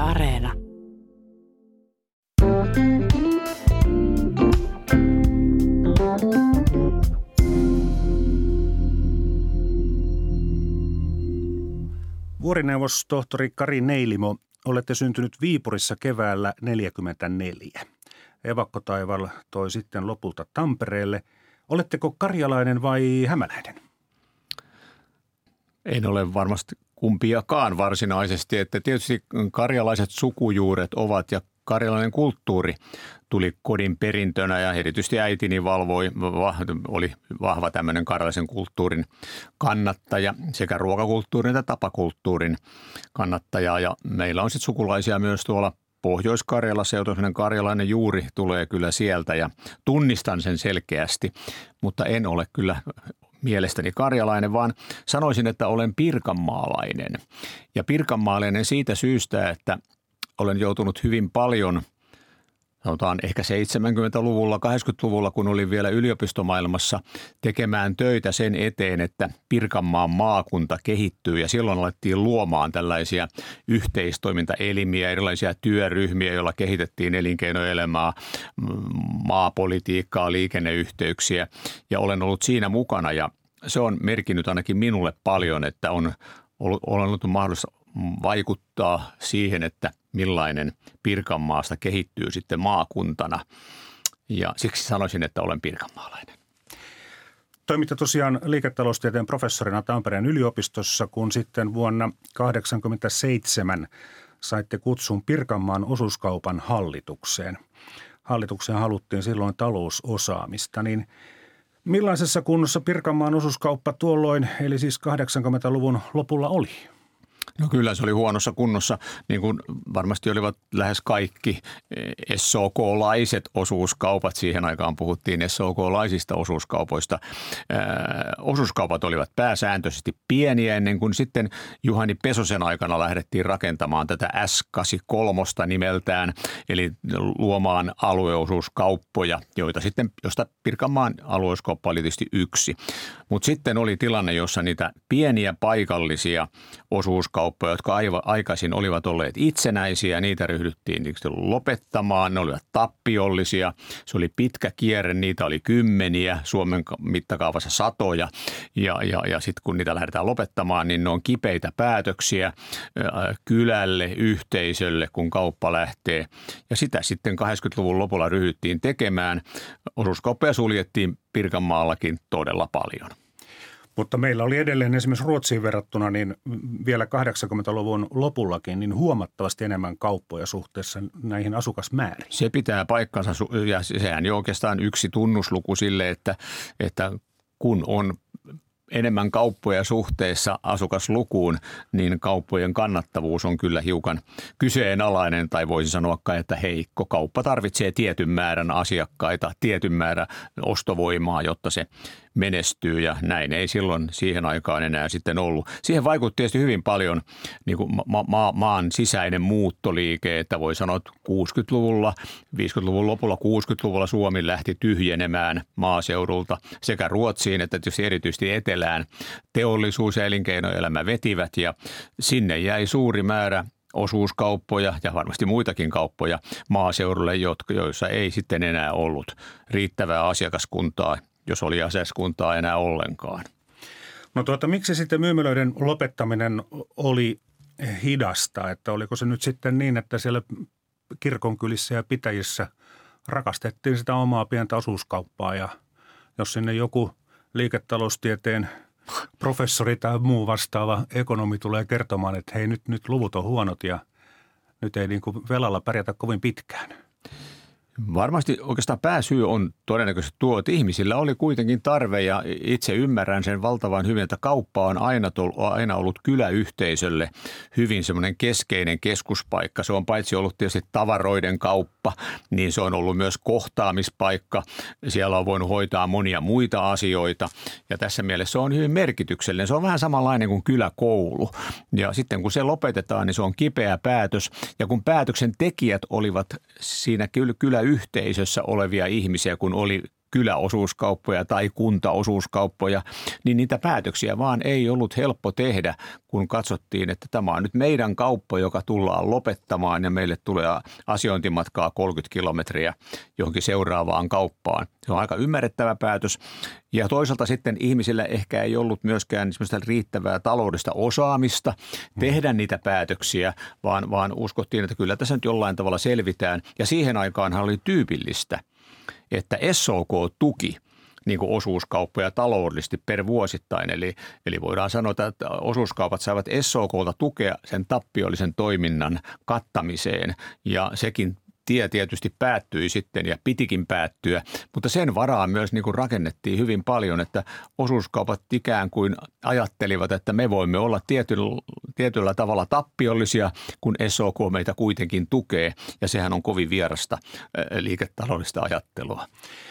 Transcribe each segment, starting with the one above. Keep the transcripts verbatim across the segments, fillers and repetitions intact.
Areena. Vuorineuvos tohtori Kari Neilimo, olette syntynyt Viipurissa keväällä neljäkymmentäneljä. Evakkotaival toi sitten lopulta Tampereelle. Oletteko karjalainen vai hämäläinen? En ole varmasti kumpiakaan varsinaisesti, että tietysti karjalaiset sukujuuret ovat ja karjalainen kulttuuri tuli kodin perintönä ja erityisesti äitini valvoi, oli vahva tämmöinen karjalaisen kulttuurin kannattaja, sekä ruokakulttuurin että tapakulttuurin kannattaja. Ja meillä on sitten sukulaisia myös tuolla Pohjois-Karjalassa, joten sellainen karjalainen juuri tulee kyllä sieltä ja tunnistan sen selkeästi, mutta en ole kyllä mielestäni karjalainen, vaan sanoisin, että olen pirkanmaalainen. Ja pirkanmaalainen siitä syystä, että olen joutunut hyvin paljon, sanotaan ehkä seitsemänkymmentäluvulla, kahdeksankymmentäluvulla, kun olin vielä yliopistomaailmassa, tekemään töitä sen eteen, että Pirkanmaan maakunta kehittyy. Ja silloin alettiin luomaan tällaisia yhteistoimintaelimiä, erilaisia työryhmiä, joilla kehitettiin elinkeinoelämää, maapolitiikkaa, liikenneyhteyksiä. Ja olen ollut siinä mukana ja se on merkinnyt ainakin minulle paljon, että on ollut, on ollut mahdollista vaikuttaa siihen, että millainen Pirkanmaasta kehittyy sitten maakuntana. Ja siksi sanoisin, että olen pirkanmaalainen. Toimitte tosiaan liiketaloustieteen professorina Tampereen yliopistossa, kun sitten vuonna tuhatyhdeksänsataakahdeksankymmentäseitsemän saitte kutsun Pirkanmaan osuuskaupan hallitukseen. Hallitukseen haluttiin silloin talousosaamista, niin millaisessa kunnossa Pirkanmaan osuuskauppa tuolloin, eli siis kahdeksankymmentäluvun lopulla oli? No kyllä se oli huonossa kunnossa, niin kuin varmasti olivat lähes kaikki S O K-laiset osuuskaupat. Siihen aikaan puhuttiin S O K-laisista osuuskaupoista. Ää, osuuskaupat olivat pääsääntöisesti pieniä ennen kuin sitten Juhani Pesosen aikana lähdettiin rakentamaan tätä S kahdeksankymmentäkolme nimeltään, eli luomaan alueosuuskauppoja, joita sitten, josta Pirkanmaan alueosuuskauppa oli tietysti yksi. Mutta sitten oli tilanne, jossa niitä pieniä paikallisia osuuskauppoja, jotka aikaisin olivat olleet itsenäisiä, niitä ryhdyttiin lopettamaan, ne olivat tappiollisia, se oli pitkä kierre, niitä oli kymmeniä, Suomen mittakaavassa satoja ja, ja, ja sitten kun niitä lähdetään lopettamaan, niin ne on kipeitä päätöksiä kylälle, yhteisölle, kun kauppa lähtee ja sitä sitten kahdeksankymmentäluvun lopulla ryhdyttiin tekemään, osuuskauppoja suljettiin Pirkanmaallakin todella paljon. Mutta meillä oli edelleen esimerkiksi Ruotsiin verrattuna niin vielä kahdeksankymmentäluvun lopullakin niin huomattavasti enemmän kauppoja suhteessa näihin asukasmääriin. Se pitää paikkansa ja sehän jo oikeastaan yksi tunnusluku sille, että, että kun on enemmän kauppoja suhteessa asukaslukuun, niin kauppojen kannattavuus on kyllä hiukan kyseenalainen tai voisi sanoa, että heikko. Kauppa tarvitsee tietyn määrän asiakkaita, tietyn määrän ostovoimaa, jotta se menestyy ja näin ei silloin siihen aikaan enää sitten ollut. Siihen vaikutti tietysti hyvin paljon niin kuin ma- ma- maan sisäinen muuttoliike, että voi sanoa, että kuusikymmentäluvulla, viisikymmentäluvun lopulla, kuusikymmentäluvulla Suomi lähti tyhjenemään maaseudulta sekä Ruotsiin että tietysti erityisesti etelään. Teollisuus ja elinkeinoelämä vetivät ja sinne jäi suuri määrä osuuskauppoja ja varmasti muitakin kauppoja maaseudulle, joissa ei sitten enää ollut riittävää asiakaskuntaa, jos oli asiakaskuntaa enää ollenkaan. No tuota, miksi sitten myymälöiden lopettaminen oli hidasta? Että oliko se nyt sitten niin, että siellä kirkonkylissä ja pitäjissä rakastettiin sitä omaa pientä osuuskauppaa ja jos sinne joku liiketaloustieteen professori tai muu vastaava ekonomi tulee kertomaan, että hei nyt, nyt luvut on huonot ja nyt ei niin kuin velalla pärjätä kovin pitkään. Varmasti oikeastaan pääsyy on todennäköisesti tuo, että ihmisillä oli kuitenkin tarve ja itse ymmärrän sen valtavan hyvin, että kauppa on aina, aina ollut kyläyhteisölle hyvin semmoinen keskeinen keskuspaikka. Se on paitsi ollut tietysti tavaroiden kauppa, niin se on ollut myös kohtaamispaikka. Siellä on voinut hoitaa monia muita asioita ja tässä mielessä se on hyvin merkityksellinen. Se on vähän samanlainen kuin kyläkoulu ja sitten kun se lopetetaan, niin se on kipeä päätös ja kun päätöksen tekijät olivat siinä kyllä yhteisössä olevia ihmisiä, kun oli kyläosuuskauppoja tai kuntaosuuskauppoja, niin niitä päätöksiä vaan ei ollut helppo tehdä, kun katsottiin, että tämä on nyt meidän kauppa, joka tullaan lopettamaan ja meille tulee asiointimatkaa kolmekymmentä kilometriä johonkin seuraavaan kauppaan. Se on aika ymmärrettävä päätös. Ja toisaalta sitten ihmisillä ehkä ei ollut myöskään semmoista riittävää taloudellista osaamista tehdä niitä päätöksiä, vaan, vaan uskottiin, että kyllä tässä nyt jollain tavalla selvitään. Ja siihen aikaanhan oli tyypillistä, että S O K tuki niin kuin osuuskauppoja taloudellisesti per vuosittain. Eli, eli voidaan sanoa, että osuuskaupat saivat S O K:lta tukea sen tappiollisen toiminnan kattamiseen ja sekin tie tietysti päättyi sitten ja pitikin päättyä, mutta sen varaan myös niin kuin rakennettiin hyvin paljon, että osuuskaupat ikään kuin ajattelivat, että me voimme olla tietyllä, tietyllä tavalla tappiollisia, kun S O K meitä kuitenkin tukee ja sehän on kovin vierasta liiketaloudellista ajattelua.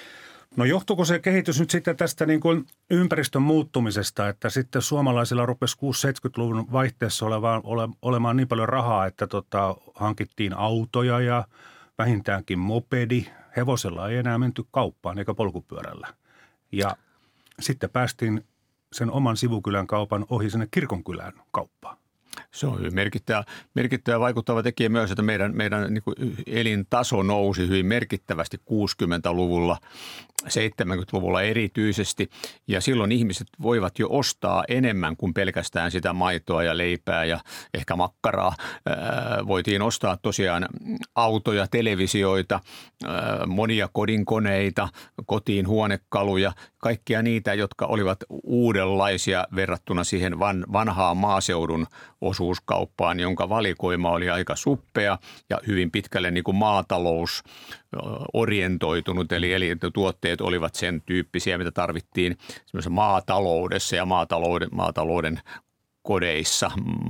No johtuuko se kehitys nyt sitten tästä niin kuin ympäristön muuttumisesta, että sitten suomalaisilla rupesi kuusikymmentä-seitsemänkymmentäluvun vaihteessa olemaan, ole, olemaan niin paljon rahaa, että tota, hankittiin autoja ja vähintäänkin mopedi. Hevosella ei enää menty kauppaan eikä polkupyörällä. Ja sitten päästiin sen oman sivukylän kaupan ohi sinne kirkonkylän kauppaan. Se on hyvin merkittävä, merkittävä vaikuttava tekijä myös, että meidän, meidän niin kuin elintaso nousi hyvin merkittävästi kuusikymmentäluvulla, seitsemänkymmentäluvulla erityisesti. Ja silloin ihmiset voivat jo ostaa enemmän kuin pelkästään sitä maitoa ja leipää ja ehkä makkaraa. Ää, voitiin ostaa tosiaan autoja, televisioita, ää, monia kodinkoneita, kotiin huonekaluja, kaikkia niitä, jotka olivat uudenlaisia verrattuna siihen van, vanhaan maaseudun osuuskauppaan, jonka valikoima oli aika suppea ja hyvin pitkälle niin kuin maatalous orientoitunut, eli, eli tuotteet olivat sen tyyppisiä, mitä tarvittiin maataloudessa ja maatalouden, maatalouden kodeissa.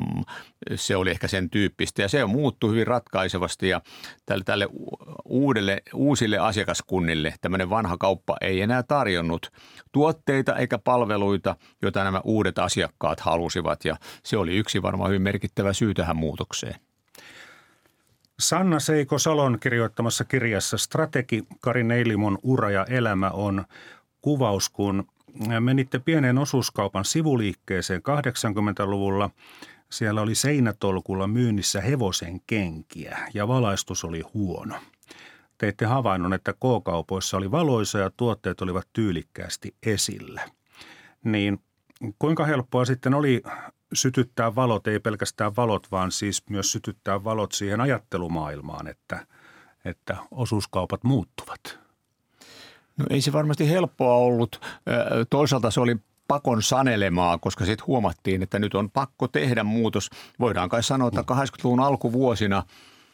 Se oli ehkä sen tyyppistä ja se muuttui hyvin ratkaisevasti ja tälle, tälle uudelle, uusille asiakaskunnille tämmöinen vanha kauppa ei enää tarjonnut tuotteita eikä palveluita, joita nämä uudet asiakkaat halusivat ja se oli yksi varmaan hyvin merkittävä syy tähän muutokseen. Sanna Seiko Salon kirjoittamassa kirjassa Strategi Kari Neilimon ura ja elämä on kuvaus, kun menitte pieneen osuuskaupan sivuliikkeeseen kahdeksankymmentäluvulla. Siellä oli seinätolkulla myynnissä hevosen kenkiä ja valaistus oli huono. Teitte havainnon, että K-kaupoissa oli valoisa ja tuotteet olivat tyylikkäästi esillä. Niin kuinka helppoa sitten oli sytyttää valot, ei pelkästään valot, vaan siis myös sytyttää valot siihen ajattelumaailmaan, että, että osuuskaupat muuttuvat? No ei se varmasti helppoa ollut. Toisaalta se oli pakon sanelemaa, koska sitten huomattiin, että nyt on pakko tehdä muutos. Voidaan kai sanoa, että kahdeksankymmentäluvun alkuvuosina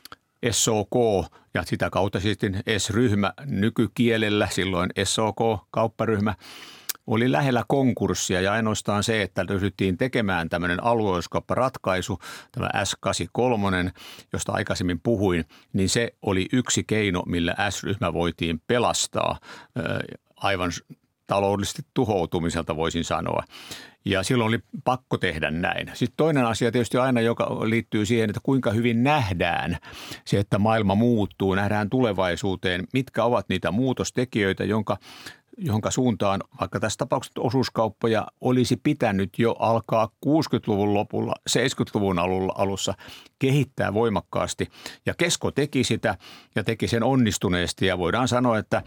S O K ja sitä kautta sitten S-ryhmä nykykielellä, silloin S O K-kaupparyhmä, oli lähellä konkurssia ja ainoastaan se, että ryhdyttiin tekemään tämmöinen alueelliskaupparatkaisu, tämä S kahdeksankymmentäkolme, josta aikaisemmin puhuin, niin se oli yksi keino, millä S-ryhmä voitiin pelastaa aivan taloudellisesti tuhoutumiselta, voisin sanoa. Ja silloin oli pakko tehdä näin. Sitten toinen asia tietysti aina, joka liittyy siihen, että kuinka hyvin nähdään se, että maailma muuttuu, nähdään tulevaisuuteen, mitkä ovat niitä muutostekijöitä, jonka johonka suuntaan vaikka tässä tapauksessa osuuskauppoja olisi pitänyt jo alkaa kuusikymmentäluvun lopulla, seitsemänkymmentäluvun alulla, alussa kehittää voimakkaasti. Ja Kesko teki sitä ja teki sen onnistuneesti ja voidaan sanoa, että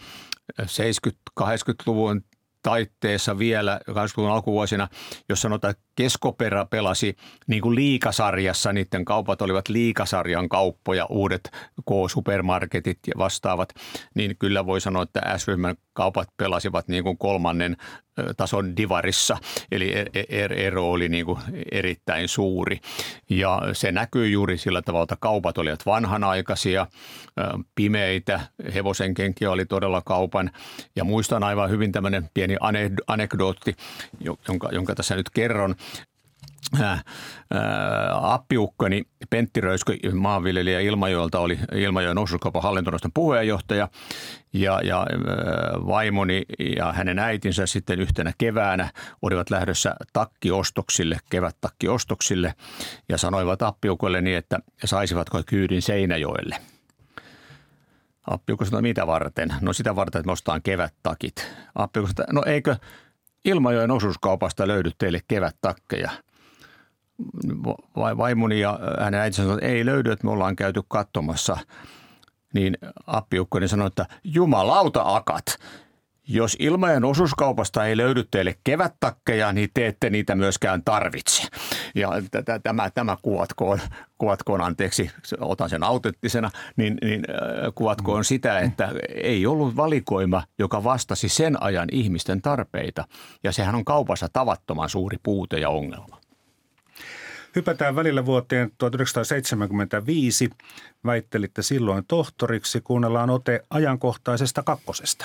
seitsemänkymmentä-kahdeksankymmentäluvun taitteessa vielä kahdeksankymmentäluvun alkuvuosina, jos sanotaan, että Kesko pelasi niin kuin liikasarjassa, niiden kaupat olivat liikasarjan kauppoja, uudet K-supermarketit ja vastaavat, niin kyllä voi sanoa, että S-ryhmän kaupat pelasivat niin kuin kolmannen tason divarissa, eli ero oli niin kuin erittäin suuri. Ja se näkyy juuri sillä tavalla, että kaupat olivat vanhanaikaisia, pimeitä, hevosenkenkiä oli todella kaupan. Ja muistan aivan hyvin tämmöinen pieni anekdootti, jonka, jonka tässä nyt kerron. Ää, ää, appiukkoni Pentti Röyskö, maanviljelijä Ilmajoelta, oli Ilmajoen osuuskaupan hallintoneuvoston puheenjohtaja ja, ja ää, vaimoni ja hänen äitinsä sitten yhtenä keväänä olivat lähdössä takkiostoksille, kevättakkiostoksille ja sanoivat appiukolle niin, että saisivatko kyydin Seinäjoelle. Appiukko sanoi, mitä varten? No sitä varten, että me ostetaan kevättakit. Appiukko sanoi, no eikö Ilmajoen osuuskaupasta löydy teille kevättakkeja? Vaimoni ja hänen äitinsä sanoi, että ei löydy, että me ollaan käyty katsomassa. Niin appiukko sanoi, että jumalauta akat. Jos Ilmajoen osuuskaupasta ei löydy teille kevättakkeja, niin te ette niitä myöskään tarvitse. Ja tämä, tämä kuvatkoon, kuvatkoon, anteeksi, otan sen autenttisena, niin, niin kuvatkoon sitä, että ei ollut valikoima, joka vastasi sen ajan ihmisten tarpeita. Ja sehän on kaupassa tavattoman suuri puute ja ongelma. Hypätään välillä vuoteen tuhatyhdeksänsataaseitsemänkymmentäviisi. Väittelitte silloin tohtoriksi. Kuunnellaan ote ajankohtaisesta kakkosesta.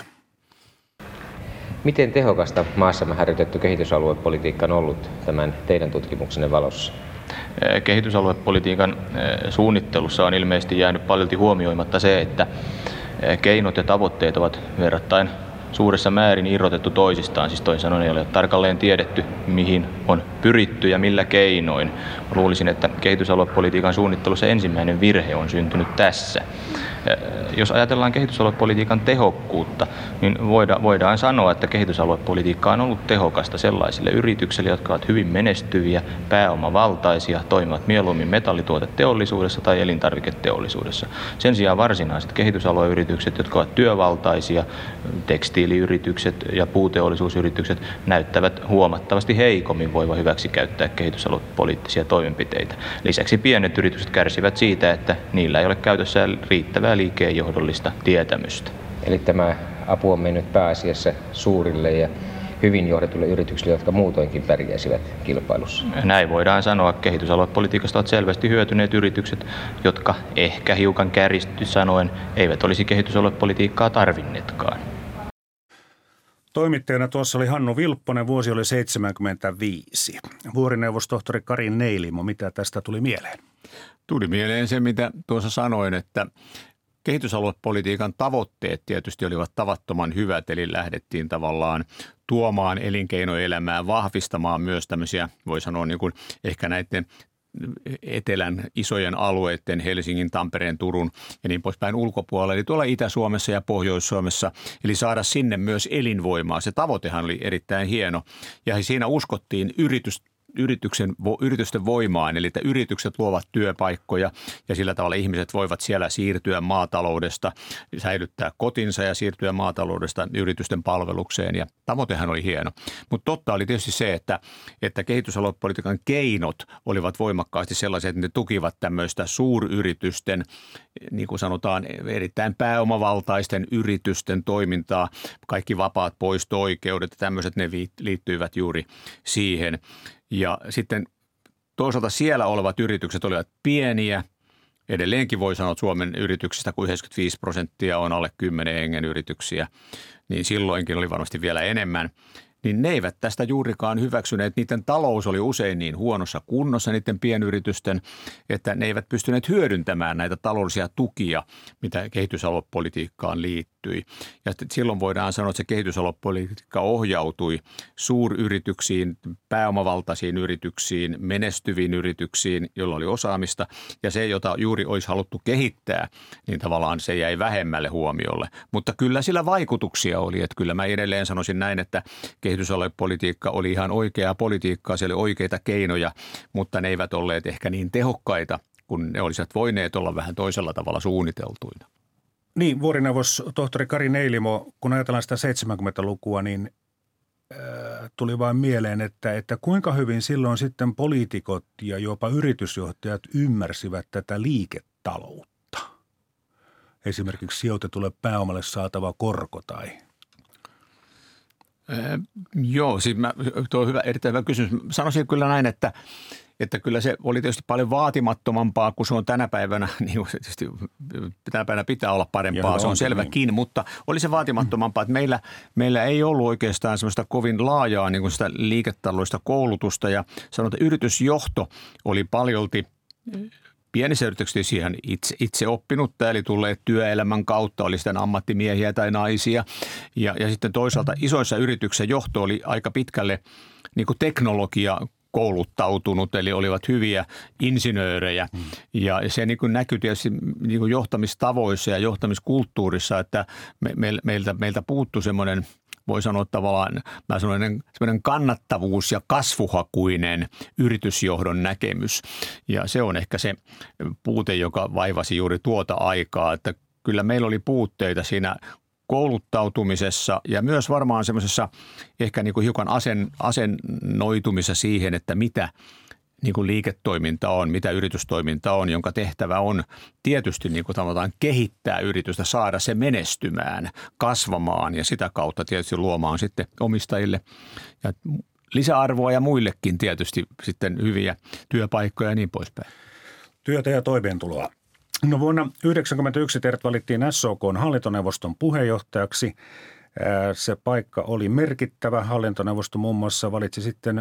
Miten tehokasta maassamme harjoitettu kehitysaluepolitiikka on ollut tämän teidän tutkimuksenne valossa? Kehitysaluepolitiikan suunnittelussa on ilmeisesti jäänyt paljolti huomioimatta se, että keinot ja tavoitteet ovat verrattain suuressa määrin irrotettu toisistaan. Siis toisin sanoen ei ole tarkalleen tiedetty, mihin on pyritty ja millä keinoin. Luulisin, että kehitysaluepolitiikan suunnittelussa ensimmäinen virhe on syntynyt tässä. Jos ajatellaan kehitysaluepolitiikan tehokkuutta, niin voidaan sanoa, että kehitysaluepolitiikka on ollut tehokasta sellaisille yrityksille, jotka ovat hyvin menestyviä, pääomavaltaisia, toimivat mieluummin metallituoteteollisuudessa tai elintarviketeollisuudessa. Sen sijaan varsinaiset kehitysalueyritykset, jotka ovat työvaltaisia, tekstiiliyritykset ja puuteollisuusyritykset, näyttävät huomattavasti heikommin voivan hyväksi käyttää kehitysaluepoliittisia toimenpiteitä. Lisäksi pienet yritykset kärsivät siitä, että niillä ei ole käytössään riittävää liikeenjohdollista tietämystä. Eli tämä apu on mennyt pääasiassa suurille ja hyvin johdetuille yrityksille, jotka muutoinkin pärjäisivät kilpailussa. Näin voidaan sanoa. Kehitysaluepolitiikasta ovat selvästi hyötyneet yritykset, jotka ehkä hiukan kärjisty sanoen eivät olisi kehitysaluepolitiikkaa tarvinneetkaan. Toimittajana tuossa oli Hannu Vilpponen, vuosi oli seitsemänkymmentäviisi. Vuorineuvos-tohtori Kari Neilimo, mitä tästä tuli mieleen? Tuli mieleen se, mitä tuossa sanoin, että kehitysaluepolitiikan tavoitteet tietysti olivat tavattoman hyvät, eli lähdettiin tavallaan tuomaan elinkeinoelämää, vahvistamaan myös tämmöisiä, voi sanoa niin kuin ehkä näiden etelän isojen alueiden, Helsingin, Tampereen, Turun ja niin poispäin ulkopuolella, eli tuolla Itä-Suomessa ja Pohjois-Suomessa, eli saada sinne myös elinvoimaa. Se tavoitehan oli erittäin hieno ja siinä uskottiin yritys Yrityksen, yritysten voimaan, eli että yritykset luovat työpaikkoja ja sillä tavalla ihmiset voivat siellä siirtyä maataloudesta, säilyttää kotinsa ja siirtyä maataloudesta yritysten palvelukseen ja tavoitehan oli hieno. Mutta totta oli tietysti se, että, että kehitysaluepolitiikan keinot olivat voimakkaasti sellaiset, että ne tukivat tämmöistä suuryritysten, niin kuin sanotaan, erittäin pääomavaltaisten yritysten toimintaa, kaikki vapaat poisto-oikeudet ja tämmöiset ne liittyivät juuri siihen. Ja sitten toisaalta siellä olevat yritykset olivat pieniä. Edelleenkin voi sanoa, että Suomen yrityksistä kuin yhdeksänkymmentäviisi prosenttia on alle kymmenen hengen yrityksiä, niin silloinkin oli varmasti vielä enemmän. Niin ne eivät tästä juurikaan hyväksyneet. Niiden talous oli usein niin huonossa kunnossa, niiden pienyritysten, että ne eivät pystyneet hyödyntämään näitä taloudellisia tukia, mitä kehitysaluepolitiikkaan liittyi. Ja silloin voidaan sanoa, että se kehitysaluepolitiikka ohjautui suuryrityksiin, pääomavaltaisiin yrityksiin, menestyviin yrityksiin, joilla oli osaamista. Ja se, jota juuri olisi haluttu kehittää, niin tavallaan se jäi vähemmälle huomiolle. Mutta kyllä sillä vaikutuksia oli, että kyllä mä edelleen sanoisin näin, että kehitysaluepolitiikka oli ihan oikeaa politiikkaa, siellä oli oikeita keinoja, mutta ne eivät olleet ehkä niin tehokkaita, kun ne olisivat voineet olla vähän toisella tavalla suunniteltuina. Niin, vuorineuvos tohtori Kari Neilimo, kun ajatellaan sitä seitsemänkymmentälukua, niin äh, tuli vain mieleen, että, että kuinka hyvin silloin sitten poliitikot ja jopa yritysjohtajat ymmärsivät tätä liiketaloutta. Esimerkiksi sijoitetulle pääomalle saatava korko tai... Äh, joo, siis mä, tuo on hyvä, erittäin hyvä kysymys. Sanoisin kyllä näin, että, että kyllä se oli tietysti paljon vaatimattomampaa kuin se on tänä päivänä. Niin tietysti tänä päivänä pitää olla parempaa, ja se on, on selväkin, niin. Mutta oli se vaatimattomampaa, että meillä, meillä ei ollut oikeastaan semmoista kovin laajaa niin kuin sitä liiketaloudellista koulutusta ja sanotaan, että yritysjohto oli paljolti pienissä yrityksissä siihen itse, itse oppinutta, eli tulleet työelämän kautta, oli sitten ammattimiehiä tai naisia. Ja, ja sitten toisaalta isoissa yrityksissä johto oli aika pitkälle niin kuin teknologia kouluttautunut, eli olivat hyviä insinöörejä. Mm. Ja se niin kuin näkyi tietysti niin kuin johtamistavoissa ja johtamiskulttuurissa, että me, me, meiltä, meiltä puuttui semmoinen, voi sanoa tavallaan, mä sanoin, semmoinen kannattavuus ja kasvuhakuinen yritysjohdon näkemys. Ja se on ehkä se puute, joka vaivasi juuri tuota aikaa, että kyllä meillä oli puutteita siinä kouluttautumisessa ja myös varmaan semmoisessa ehkä niin kuin hiukan asen, asennoitumisessa siihen, että mitä niin kuin liiketoiminta on, mitä yritystoiminta on, jonka tehtävä on tietysti niin kuin tavallaan kehittää yritystä, saada se menestymään, kasvamaan ja sitä kautta tietysti luomaan sitten omistajille ja lisäarvoa ja muillekin tietysti sitten hyviä työpaikkoja ja niin poispäin. Työtä ja toimeentuloa. No vuonna tuhatyhdeksänsataayhdeksänkymmentäyksi teidät valittiin S O K:n hallintoneuvoston puheenjohtajaksi. Se paikka oli merkittävä. Hallintoneuvosto muun muassa valitsi sitten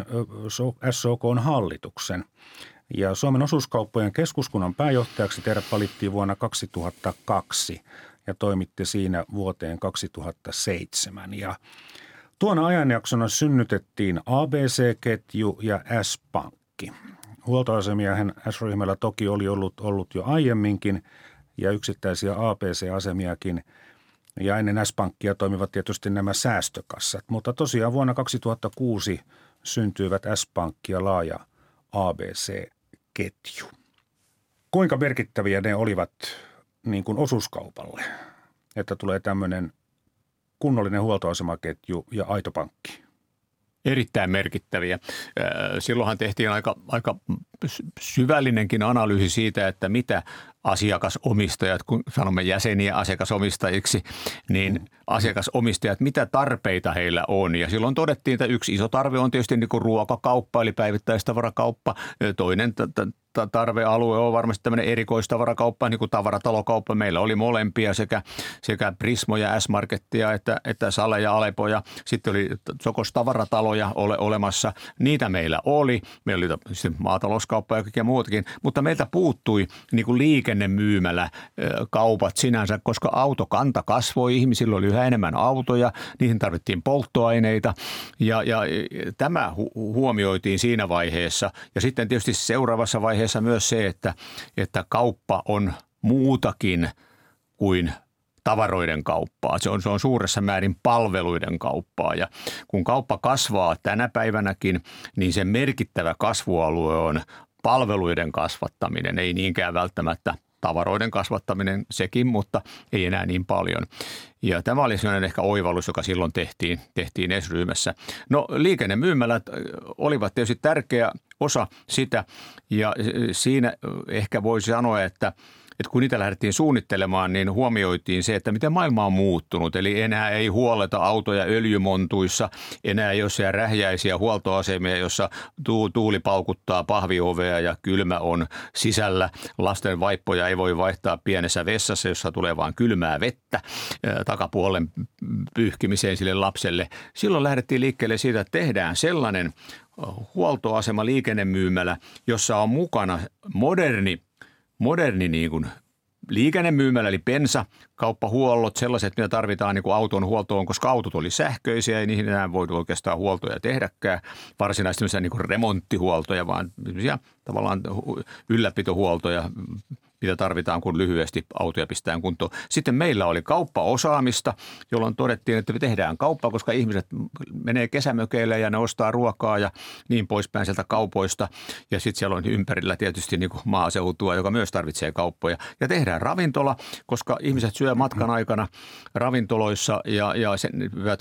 S O K:n hallituksen. Ja Suomen osuuskauppojen keskuskunnan pääjohtajaksi teidät valittiin vuonna kaksituhattakaksi ja toimitte siinä vuoteen kaksituhattaseitsemän. Ja tuona ajanjaksona synnytettiin A B C-ketju ja S-pankki. Huoltoasemiahan S-ryhmällä toki oli ollut, ollut jo aiemminkin ja yksittäisiä A B C-asemiakin. Ja ennen S-pankkia toimivat tietysti nämä säästökassat, mutta tosiaan vuonna kaksituhattakuusi syntyivät S-pankki ja laaja A B C-ketju. Kuinka merkittäviä ne olivat niin kuin osuuskaupalle, että tulee tämmöinen kunnollinen huoltoasemaketju ja aito pankki? Erittäin merkittäviä. Silloinhan tehtiin aika, aika syvällinenkin analyysi siitä, että mitä asiakasomistajat, kun sanomme jäseniä asiakasomistajiksi, niin asiakasomistajat, mitä tarpeita heillä on. Ja silloin todettiin, että yksi iso tarve on tietysti niin kuin ruokakauppa, eli päivittäistavarakauppa. Toinen tarvealue on varmasti tämmöinen erikoistavarakauppa, niin kuin tavaratalokauppa. Meillä oli molempia sekä, sekä Prismoja, S-Markettia että, että Sale ja Alepo. Ja sitten oli Sokos-tavarataloja ole, olemassa. Niitä meillä oli. Meillä oli maatalouskauppa ja kaikkea muutakin, mutta meiltä puuttui niin kuin liikennemyymälä kaupat sinänsä, koska autokanta kasvoi. Ihmisillä oli yhä enemmän autoja, niihin tarvittiin polttoaineita ja, ja tämä hu- huomioitiin siinä vaiheessa. Ja sitten tietysti seuraavassa vaiheessa myös se, että, että kauppa on muutakin kuin tavaroiden kauppaa. Se on, se on suuressa määrin palveluiden kauppaa ja kun kauppa kasvaa tänä päivänäkin, niin se merkittävä kasvualue on palveluiden kasvattaminen, ei niinkään välttämättä tavaroiden kasvattaminen sekin, mutta ei enää niin paljon. Ja tämä oli sellainen ehkä oivallus, joka silloin tehtiin, tehtiin S-ryhmässä. No liikennemyymälät olivat tietysti tärkeä osa sitä ja siinä ehkä voisi sanoa, että että kun niitä lähdettiin suunnittelemaan, niin huomioitiin se, että miten maailma on muuttunut. Eli enää ei huoleta autoja öljymontuissa, enää ei ole siellä rähjäisiä huoltoasemia, jossa tuuli paukuttaa pahviovea ja kylmä on sisällä. Lasten vaippoja ei voi vaihtaa pienessä vessassa, jossa tulee vain kylmää vettä takapuolen pyyhkimiseen sille lapselle. Silloin lähdettiin liikkeelle siitä, että tehdään sellainen huoltoasema liikennemyymälä, jossa on mukana moderni Moderni niin kuin liikennemyymälä, eli bensa, kauppahuollot, sellaiset, mitä tarvitaan niin kuin auton huoltoon, koska autot oli sähköisiä, ei niihin enää voitu oikeastaan huoltoja tehdäkään, varsinaisesti niin kuin remonttihuoltoja, vaan tavallaan ylläpitohuoltoja, mitä tarvitaan, kun lyhyesti autoja pistetään kuntoon. Sitten meillä oli kauppaosaamista, jolloin todettiin, että me tehdään kauppaa, koska ihmiset menee kesämökeille ja ne ostaa ruokaa ja niin poispäin sieltä kaupoista. Ja sitten siellä on ympärillä tietysti niin kuin maaseutua, joka myös tarvitsee kauppoja. Ja tehdään ravintola, koska ihmiset syö matkan aikana ravintoloissa ja, ja sen,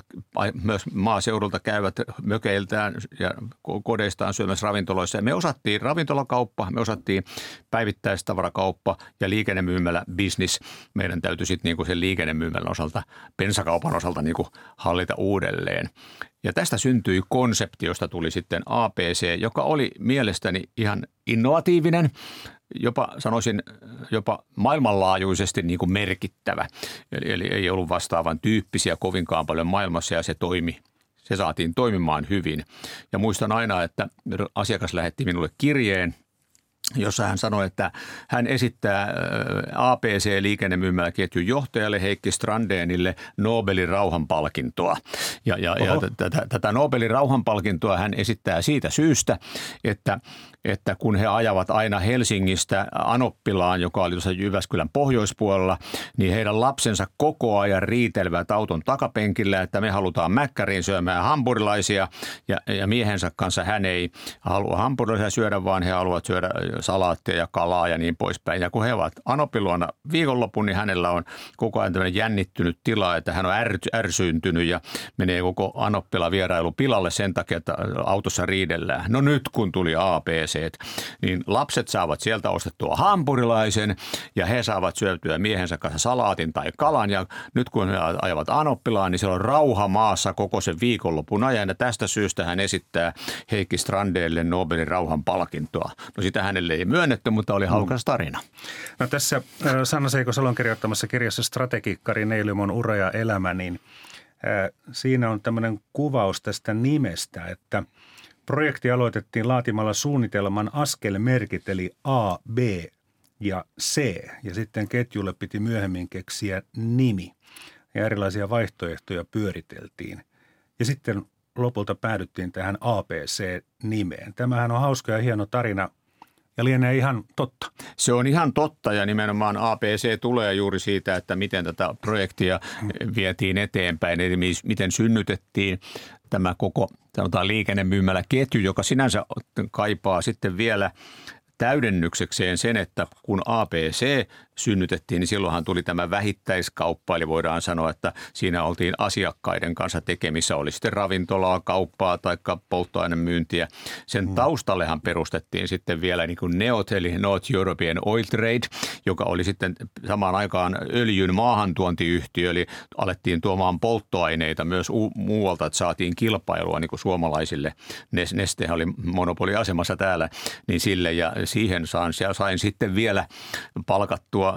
myös maaseudulta käyvät mökeiltään ja kodeistaan syömässä ravintoloissa. Ja me osattiin ravintolakauppa, me osattiin päivittäistavarakauppa ja liikennemyymälä business. Meidän täytyy sitten niinku sen liikennemyymälän osalta, bensakaupan osalta niinku hallita uudelleen. Ja tästä syntyi konsepti, josta tuli sitten A B C, joka oli mielestäni ihan innovatiivinen, jopa sanoisin jopa maailmanlaajuisesti niin kuin merkittävä. Eli, eli ei ollut vastaavan tyyppisiä kovinkaan paljon maailmassa ja se toimi. Se saatiin toimimaan hyvin. Ja muistan aina, että asiakas lähetti minulle kirjeen jossa hän sanoi, että hän esittää A B C-liikennemyymäläketjun johtajalle Heikki Strandénille Nobelin rauhanpalkintoa. Ja, ja, ja tätä, tätä Nobelin rauhanpalkintoa hän esittää siitä syystä, että, että kun he ajavat aina Helsingistä Anoppilaan, joka oli tuossa Jyväskylän pohjoispuolella, niin heidän lapsensa koko ajan riitelevät auton takapenkillä, että me halutaan mäkkäriin syömään hampurilaisia ja, ja miehensä kanssa hän ei halua hampurilaisia syödä, vaan he haluavat syödä salaattia ja kalaa ja niin poispäin. Ja kun he ovat Anoppiluona viikonlopun, niin hänellä on koko ajan tämmöinen jännittynyt tila, että hän on är, ärsyyntynyt ja menee koko Anoppila vierailu pilalle sen takia, että autossa riidellään. No nyt kun tuli A B C, niin lapset saavat sieltä ostettua hampurilaisen ja he saavat syötyä miehensä kanssa salaatin tai kalan. Ja nyt kun he ajavat Anoppilaan, niin siellä on rauha maassa koko sen viikonlopun ajan. Ja tästä syystä hän esittää Heikki Strandélle Nobelin rauhan palkintoa. No sitä hänelle ei myönnetty, mutta oli haukas tarina. No tässä Sanna Seiko Salon kirjoittamassa kirjassa Strategiikkari Neilymon ura ja elämä, niin äh, siinä on tämmöinen kuvaus tästä nimestä, että projekti aloitettiin laatimalla suunnitelman askelmerkit eli A, B ja C ja sitten ketjulle piti myöhemmin keksiä nimi ja erilaisia vaihtoehtoja pyöriteltiin ja sitten lopulta päädyttiin tähän A B C-nimeen. Tämähän on hauska ja hieno tarina. Ja lienee ihan totta. Se on ihan totta ja nimenomaan A B C tulee juuri siitä, että miten tätä projektia vietiin eteenpäin, eli miten synnytettiin tämä koko sanotaan liikennemyymäläketju, joka sinänsä kaipaa sitten vielä täydennyksekseen sen, että kun A B C synnytettiin, niin silloinhan tuli tämä vähittäiskauppa, eli voidaan sanoa, että siinä oltiin asiakkaiden kanssa tekemissä, oli sitten ravintolaa, kauppaa tai polttoainemyyntiä. Sen taustallehan perustettiin sitten vielä niin kuin NEOT, eli North European Oil Trade, joka oli sitten samaan aikaan öljyn maahantuontiyhtiö, eli alettiin tuomaan polttoaineita myös u- muualta, että saatiin kilpailua niin kuin suomalaisille. Nestehän oli monopoliasemassa täällä, niin sille ja siihen sain, sain sitten vielä palkattua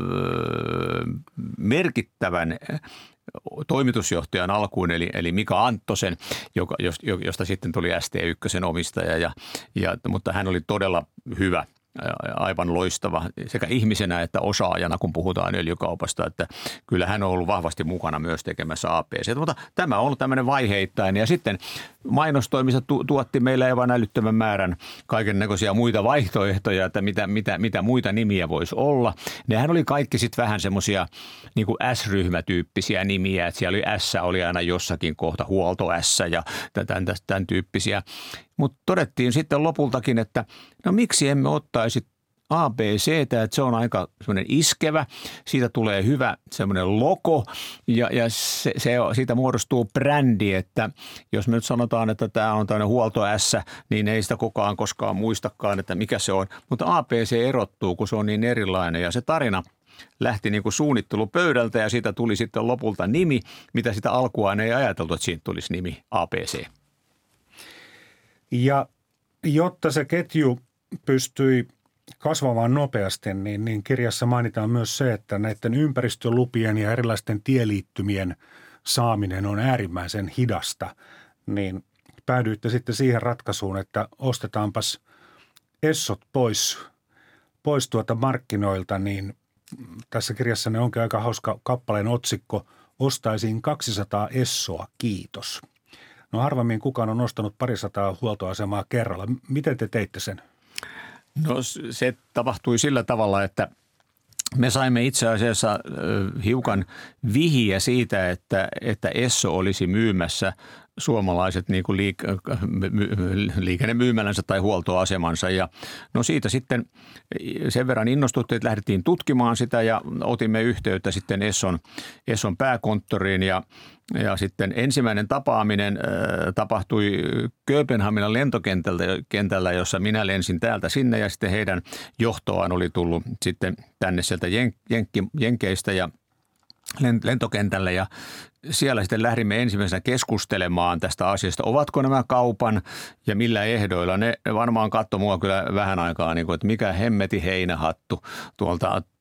merkittävän toimitusjohtajan alkuun, eli, eli Mika Anttosen, joka, josta sitten tuli S T yksi omistaja, ja, ja, mutta hän oli todella hyvä, aivan loistava sekä ihmisenä että osaajana, kun puhutaan öljykaupasta, että kyllä hän on ollut vahvasti mukana myös tekemässä A B C. Mutta tämä on ollut tämmöinen vaiheittainen ja sitten mainostoimista tu- tuotti meille aivan älyttömän määrän kaikennäköisiä muita vaihtoehtoja, että mitä, mitä, mitä muita nimiä voisi olla. Nehän oli kaikki sitten vähän semmoisia niin kuin S-ryhmätyyppisiä nimiä, että siellä oli S oli aina jossakin kohta, huolto S ja tämän, tämän tyyppisiä. Mutta todettiin sitten lopultakin, että no miksi emme ottaisi A B C:tä, että se on aika semmoinen iskevä, siitä tulee hyvä semmoinen logo ja, ja se, se, siitä muodostuu brändi, että jos me nyt sanotaan, että tämä on tämmöinen huolto S, niin ei sitä kukaan koskaan muistakaan, että mikä se on, mutta A B C erottuu, kun se on niin erilainen ja se tarina lähti niin kuin suunnittelupöydältä ja siitä tuli sitten lopulta nimi, mitä sitä alkuaan ei ajateltu, että siitä tulisi nimi A B C. Ja jotta se ketju pystyi kasvamaan nopeasti, niin, niin kirjassa mainitaan myös se, että näiden ympäristölupien ja erilaisten tieliittymien saaminen on äärimmäisen hidasta. Niin päädyitte sitten siihen ratkaisuun, että ostetaanpas Essot pois, pois tuota markkinoilta, niin tässä kirjassa ne onkin aika hauska kappaleen otsikko, ostaisin kaksisataa Essoa, kiitos. No harvemmin kukaan on ostanut parisataa huoltoasemaa kerralla. Miten te teitte sen? No se tapahtui sillä tavalla, että me saimme itse asiassa hiukan vihiä siitä, että, että Esso olisi myymässä suomalaiset niin kuin liik- liikennemyymälänsä tai huoltoasemansa. Ja no siitä sitten sen verran innostuttiin, että lähdettiin tutkimaan sitä ja otimme yhteyttä sitten Esson, Esson pääkonttoriin ja Ja sitten ensimmäinen tapaaminen äh, tapahtui Kööpenhaminan lentokentällä, jossa minä lensin täältä sinne ja sitten heidän johtoaan oli tullut sitten tänne sieltä Jenkki, Jenkeistä ja lentokentälle ja siellä sitten lähdimme ensimmäisenä keskustelemaan tästä asiasta. Ovatko nämä kaupan ja millä ehdoilla? Ne varmaan katsoi mua kyllä vähän aikaa, niin kuin, että mikä hemmeti heinähattu tuolta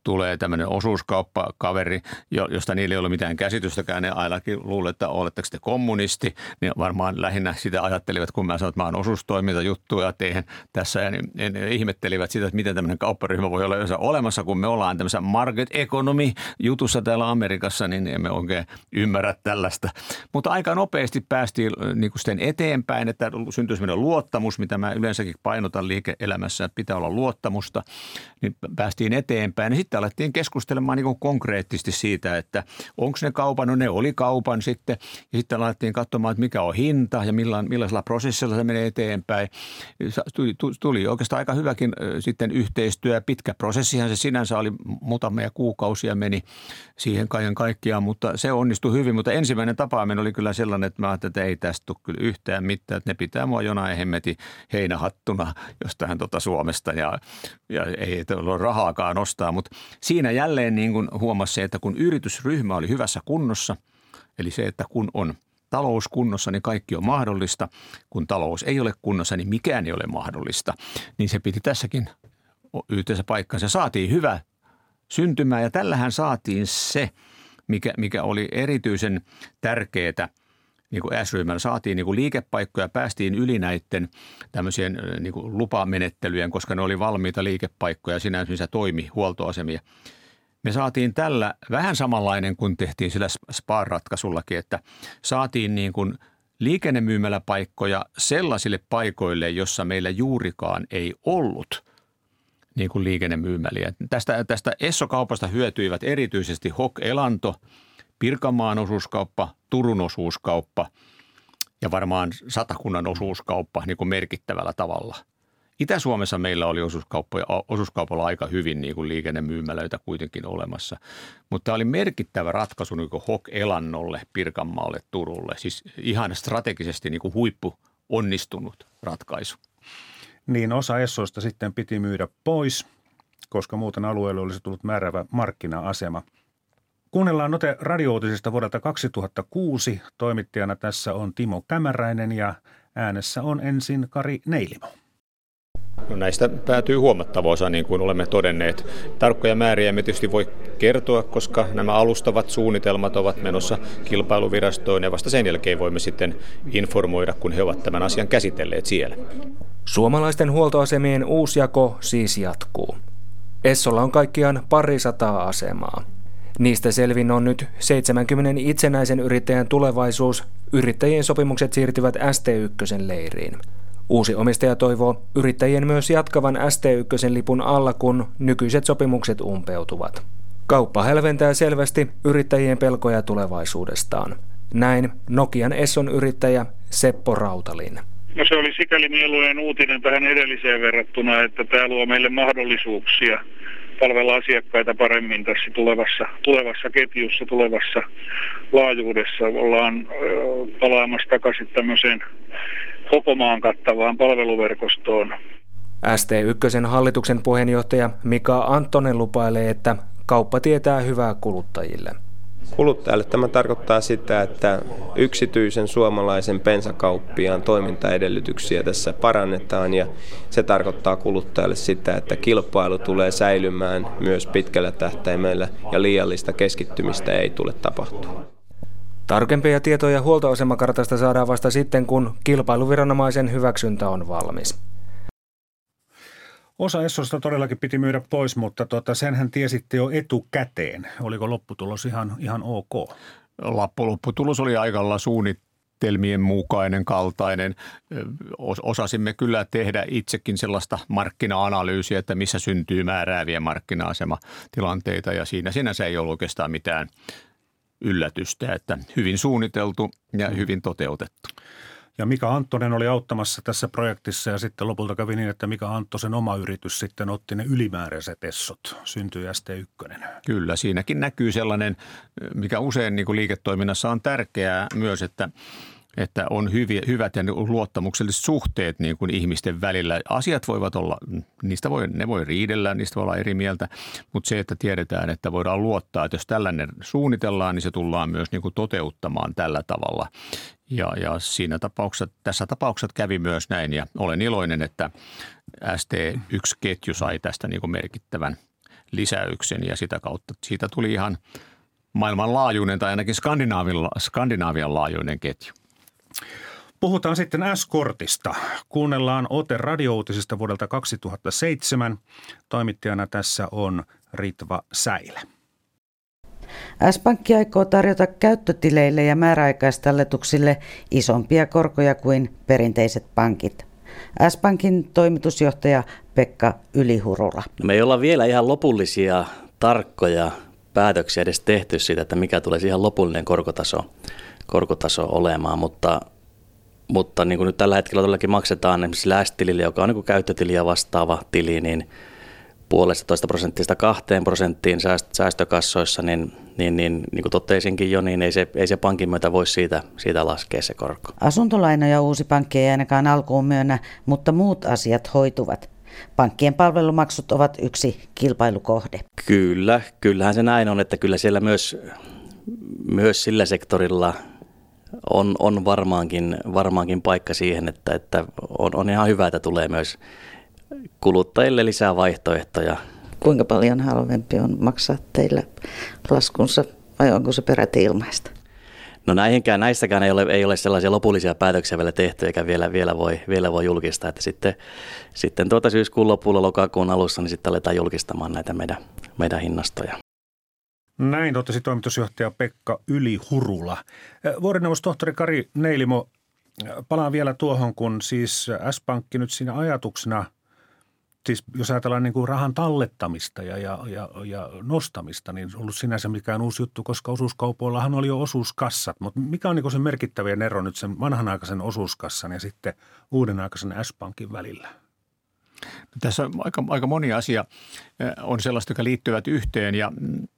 tulee tämmöinen osuuskauppakaveri, josta niillä ei ole mitään käsitystäkään. Ne ainakin luulee, että oletteko te kommunisti, niin varmaan lähinnä sitä ajattelivat, kun mä sanoin, että mä oon osuustoimintajuttuja ja teen tässä. Ja niin, ne ihmettelivät sitä, että miten tämmöinen kaupparyhmä voi olla olemassa, kun me ollaan tämmöisessä market economy jutussa täällä Amerikassa, niin emme oikein ymmärrä tällaista. Mutta aika nopeasti päästiin niin kuin sitten eteenpäin, että syntyi semmoinen luottamus, mitä mä yleensäkin painotan liike-elämässä, että pitää olla luottamusta, niin päästiin eteenpäin. Ja sitten alettiin keskustelemaan niin kuin konkreettisesti siitä, että onko ne kaupan, no ne oli kaupan sitten. Ja sitten alettiin katsomaan, että mikä on hinta ja millaisella prosessilla se menee eteenpäin. Tuli, tuli oikeastaan aika hyväkin sitten yhteistyö. Pitkä prosessihan se sinänsä oli, muutamia kuukausia meni siihen kaiken kaikkiaan, mutta se onnistui hyvin. Mutta ensimmäinen tapaaminen oli kyllä sellainen, että mä ajattelin, että ei tästä tule kyllä yhtään mitään, että ne pitää mua jonain hemmetin heinähattuna jostain tuota Suomesta ja, ja ei ole rahaakaan nostaa. Mutta siinä jälleen niin kuin huomasi se, että kun yritysryhmä oli hyvässä kunnossa, eli se, että kun on talous kunnossa, niin kaikki on mahdollista. Kun talous ei ole kunnossa, niin mikään ei ole mahdollista. Niin se piti tässäkin yhteensä paikkansa. Saatiin hyvä syntymä ja tällähän saatiin se, mikä, mikä oli erityisen tärkeää. Niin kuin S-ryhmällä saatiin niin kuin liikepaikkoja, päästiin yli näiden tämmöisien niin kuin lupamenettelyjen, koska ne oli valmiita liikepaikkoja, sinänsä toimi huoltoasemia. Me saatiin tällä vähän samanlainen kuin tehtiin sillä Spar-ratkaisullakin, että saatiin niin kuin liikennemyymäläpaikkoja sellaisille paikoille, jossa meillä juurikaan ei ollut niin kuin liikennemyymäliä. Tästä, tästä Esso-kaupasta hyötyivät erityisesti H O K Elanto, Pirkanmaan osuuskauppa, Turun osuuskauppa ja varmaan Satakunnan osuuskauppa niin kuin merkittävällä tavalla. Itä-Suomessa meillä oli osuuskaupalla aika hyvin niin kuin liikennemyymälöitä kuitenkin olemassa, mutta tämä oli merkittävä ratkaisu niin kuin H O K Elannolle, Pirkanmaalle, Turulle. Siis ihan strategisesti niin kuin huippu onnistunut ratkaisu. Niin osa Essoista sitten piti myydä pois, koska muuten alueelle olisi tullut määräävä markkina-asema. Kuunnellaan Note radio-uutisista vuodelta kaksituhattakuusi. Toimittajana tässä on Timo Kämäräinen ja äänessä on ensin Kari Neilimo. No näistä päätyy huomattava osa, niin kuin olemme todenneet. Tarkkoja määriä emme tietysti voi kertoa, koska nämä alustavat suunnitelmat ovat menossa kilpailuvirastoon ja vasta sen jälkeen voimme sitten informoida, kun he ovat tämän asian käsitelleet siellä. Suomalaisten huoltoasemien uusjako siis jatkuu. Essolla on kaikkiaan parisataa asemaa. Niistä selvin on nyt seitsemänkymmenen itsenäisen yrittäjän tulevaisuus. Yrittäjien sopimukset siirtyvät S T yksi leiriin. Uusi omistaja toivoo yrittäjien myös jatkavan S T yksi lipun alla, kun nykyiset sopimukset umpeutuvat. Kauppa hälventää selvästi yrittäjien pelkoja tulevaisuudestaan. Näin Nokian Esson yrittäjä Seppo Rautalin. No se oli sikäli mieluinen uutinen tähän edelliseen verrattuna, että tämä luo meille mahdollisuuksia palvella asiakkaita paremmin tässä tulevassa, tulevassa ketjussa, tulevassa laajuudessa. Ollaan palaamassa takaisin tämmöiseen koko maan kattavaan palveluverkostoon. S T yksi hallituksen puheenjohtaja Mika Anttonen lupailee, että kauppa tietää hyvää kuluttajille. Kuluttajalle tämä tarkoittaa sitä, että yksityisen suomalaisen bensakauppiaan toimintaedellytyksiä tässä parannetaan ja se tarkoittaa kuluttajalle sitä, että kilpailu tulee säilymään myös pitkällä tähtäimellä ja liiallista keskittymistä ei tule tapahtua. Tarkempia tietoja huoltoasemakartasta saadaan vasta sitten, kun kilpailuviranomaisen hyväksyntä on valmis. Osa Essosta todellakin piti myydä pois, mutta tota, senhän tiesitte jo etukäteen. Oliko lopputulos ihan, ihan ok? Lopputulos oli aikalla suunnitelmien mukainen, kaltainen. Osasimme kyllä tehdä itsekin sellaista markkina-analyysiä, että missä syntyy määrääviä markkina-asematilanteita ja siinä sinänsä ei ollut oikeastaan mitään yllätystä, että hyvin suunniteltu ja hyvin toteutettu. Ja Mika Anttonen oli auttamassa tässä projektissa ja sitten lopulta kävi niin, että Mika Anttosen oma yritys sitten otti ne ylimääräiset Essot, syntyi S T yksi. Kyllä, siinäkin näkyy sellainen, mikä usein niin kuin liiketoiminnassa on tärkeää myös, että että on hyviä, hyvät ja luottamukselliset suhteet niin kuin ihmisten välillä. Asiat voivat olla, niistä voi, ne voi riidellä, niistä voi olla eri mieltä, mutta se, että tiedetään, että voidaan luottaa, että jos tällainen suunnitellaan, niin se tullaan myös niin kuin toteuttamaan tällä tavalla. Ja, ja siinä tapauksessa, tässä tapauksessa kävi myös näin ja olen iloinen, että S T yksi ketju sai tästä niin kuin merkittävän lisäyksen ja sitä kautta siitä tuli ihan maailmanlaajuinen tai ainakin Skandinaavian, Skandinaavian laajuinen ketju. Puhutaan sitten S-kortista. Kuunnellaan ote radiouutisista vuodelta kaksituhattaseitsemän. Toimittajana tässä on Ritva Säilä. S-Pankki aikoo tarjota käyttötileille ja määräaikaistalletuksille isompia korkoja kuin perinteiset pankit. S-Pankin toimitusjohtaja Pekka Ylihurula. Me ei olla vielä ihan lopullisia, tarkkoja päätöksiä edes tehty siitä, että mikä tulee ihan lopullinen korkotaso, korkotaso olemaan, mutta, mutta niin kuin nyt tällä hetkellä todellakin maksetaan esimerkiksi läästilille, joka on niin kuin käyttötiliä vastaava tili, niin puolesta prosenttista kahteen prosenttiin säästökassoissa, niin, niin, niin, niin kuin totesinkin jo, niin ei se, ei se pankin myötä voi siitä, siitä laskea se korko. Asuntolainoja uusi pankki ei ainakaan alkuun myönnä, mutta muut asiat hoituvat. Pankkien palvelumaksut ovat yksi kilpailukohde. Kyllä, kyllähän se näin on, että kyllä siellä myös, myös sillä sektorilla on, on varmaankin, varmaankin paikka siihen, että, että on, on ihan hyvä, että tulee myös kuluttajille lisää vaihtoehtoja. Kuinka paljon halvempi on maksaa teillä laskunsa vai onko se peräti ilmaista? No näihinkään, näissäkään ei ole, ei ole sellaisia lopullisia päätöksiä vielä tehty eikä vielä, vielä, voi, vielä voi julkistaa. Että sitten sitten tuota syyskuun lopulla, lokakuun alussa, niin sitten aletaan julkistamaan näitä meidän, meidän hinnastoja. Näin totesi toimitusjohtaja Pekka Ylihurula. Vuorineuvos-tohtori Kari Neilimo, palaan vielä tuohon, kun siis S-Pankki nyt siinä ajatuksena, siis jos ajatellaan niin kuin rahan tallettamista ja, ja, ja, ja nostamista, niin on ollut sinänsä mikään uusi juttu, koska osuuskaupoillahan oli jo osuuskassat. Mutta mikä on niin kuin se merkittävien ero nyt sen vanhanaikaisen osuuskassan ja sitten uudenaikaisen S-Pankin välillä? Tässä on aika, aika moni asia on sellaista, jotka liittyvät yhteen ja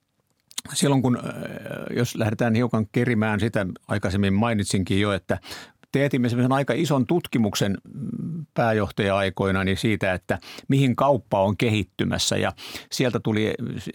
silloin kun, jos lähdetään hiukan kerimään sitä, aikaisemmin mainitsinkin jo, että teetimme semmoisen aika ison tutkimuksen pääjohtaja-aikoina niin siitä, että mihin kauppa on kehittymässä ja sieltä tuli,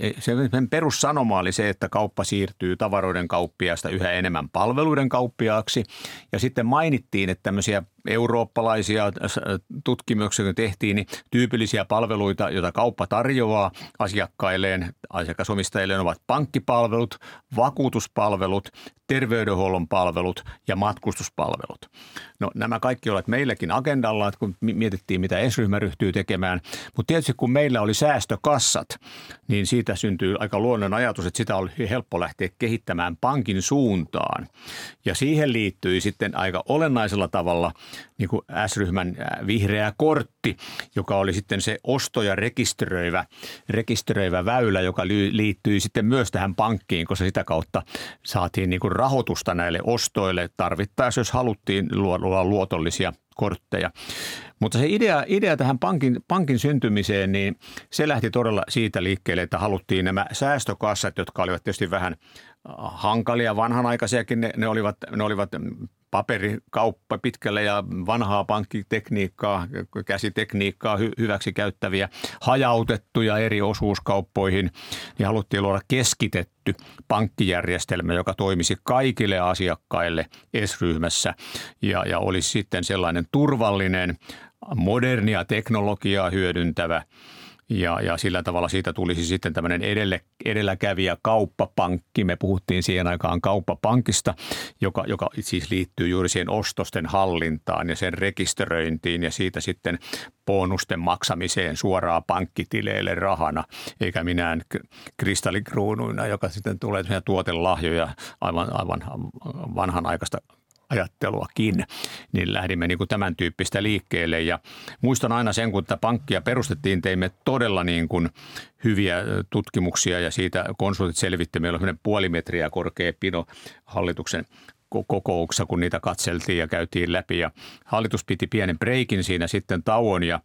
sen perussanoma oli se, että kauppa siirtyy tavaroiden kauppiaasta yhä enemmän palveluiden kauppiaaksi ja sitten mainittiin, että tämmöisiä eurooppalaisia tutkimuksia kun tehtiin, niin tyypillisiä palveluita, joita kauppa tarjoaa asiakkailleen, asiakasomistajilleen ovat pankkipalvelut, vakuutuspalvelut, terveydenhuollon palvelut ja matkustuspalvelut. No nämä kaikki ovat meilläkin agendalla, että kun mietittiin, mitä S-ryhmä ryhtyy tekemään. Mutta tietysti kun meillä oli säästökassat, niin siitä syntyy aika luonnon ajatus, että sitä oli helppo lähteä kehittämään pankin suuntaan. Ja siihen liittyi sitten aika olennaisella tavalla niin kuin S-ryhmän vihreä kortti, joka oli sitten se ostoja rekisteröivä, rekisteröivä väylä, joka liittyi sitten myös tähän pankkiin, koska sitä kautta saatiin niin kuin rahoitusta näille ostoille tarvittaessa, jos haluttiin luoda luotollisia kortteja. Mutta se idea, idea tähän pankin, pankin syntymiseen, niin se lähti todella siitä liikkeelle, että haluttiin nämä säästökassat, jotka olivat tietysti vähän hankalia, vanhanaikaisiakin, ne, ne olivat, ne olivat paperikauppa pitkälle ja vanhaa pankkitekniikkaa, käsitekniikkaa hy, hyväksi käyttäviä, hajautettuja eri osuuskauppoihin, niin haluttiin luoda keskitetty pankkijärjestelmä, joka toimisi kaikille asiakkaille S-ryhmässä ja, ja olisi sitten sellainen turvallinen, modernia teknologiaa hyödyntävä. Ja, ja sillä tavalla siitä tulisi sitten tämmöinen edelle, edelläkävijä kauppapankki. Me puhuttiin siihen aikaan kauppapankista, joka, joka siis liittyy juuri siihen ostosten hallintaan ja sen rekisteröintiin ja siitä sitten bonusten maksamiseen suoraan pankkitileille rahana, eikä minään kristallikruunuina, joka sitten tulee tuotelahjoja aivan, aivan vanhanaikaista ajatteluakin, niin lähdimme niin kuin tämän tyyppistä liikkeelle. Ja muistan aina sen, kun tätä pankkia perustettiin, teimme todella niin kuin hyviä tutkimuksia ja siitä konsultit selvitti. Meillä oli puoli metriä korkea pino hallituksen kokouksessa, kun niitä katseltiin ja käytiin läpi. Ja hallitus piti pienen breikin siinä sitten tauon ja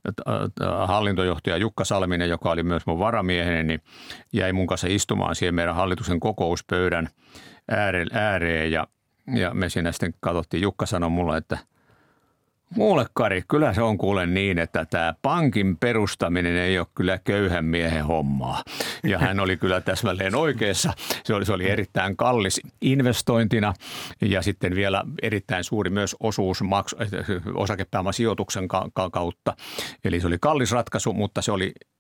hallintojohtaja Jukka Salminen, joka oli myös mun varamieheni, niin jäi mun kanssa istumaan siihen meidän hallituksen kokouspöydän ääreen ja Ja me siinä sitten katsottiin, Jukka sanoi mulle, että mulle Kari, kyllä se on kuule niin, että tämä pankin perustaminen ei ole kyllä köyhän miehen hommaa. Ja hän oli kyllä täsmälleen oikeassa. Se oli, se oli erittäin kallis investointina ja sitten vielä erittäin suuri myös osuus maksu, osakepääomasijoituksen kautta. Eli se oli kallis ratkaisu, mutta se oli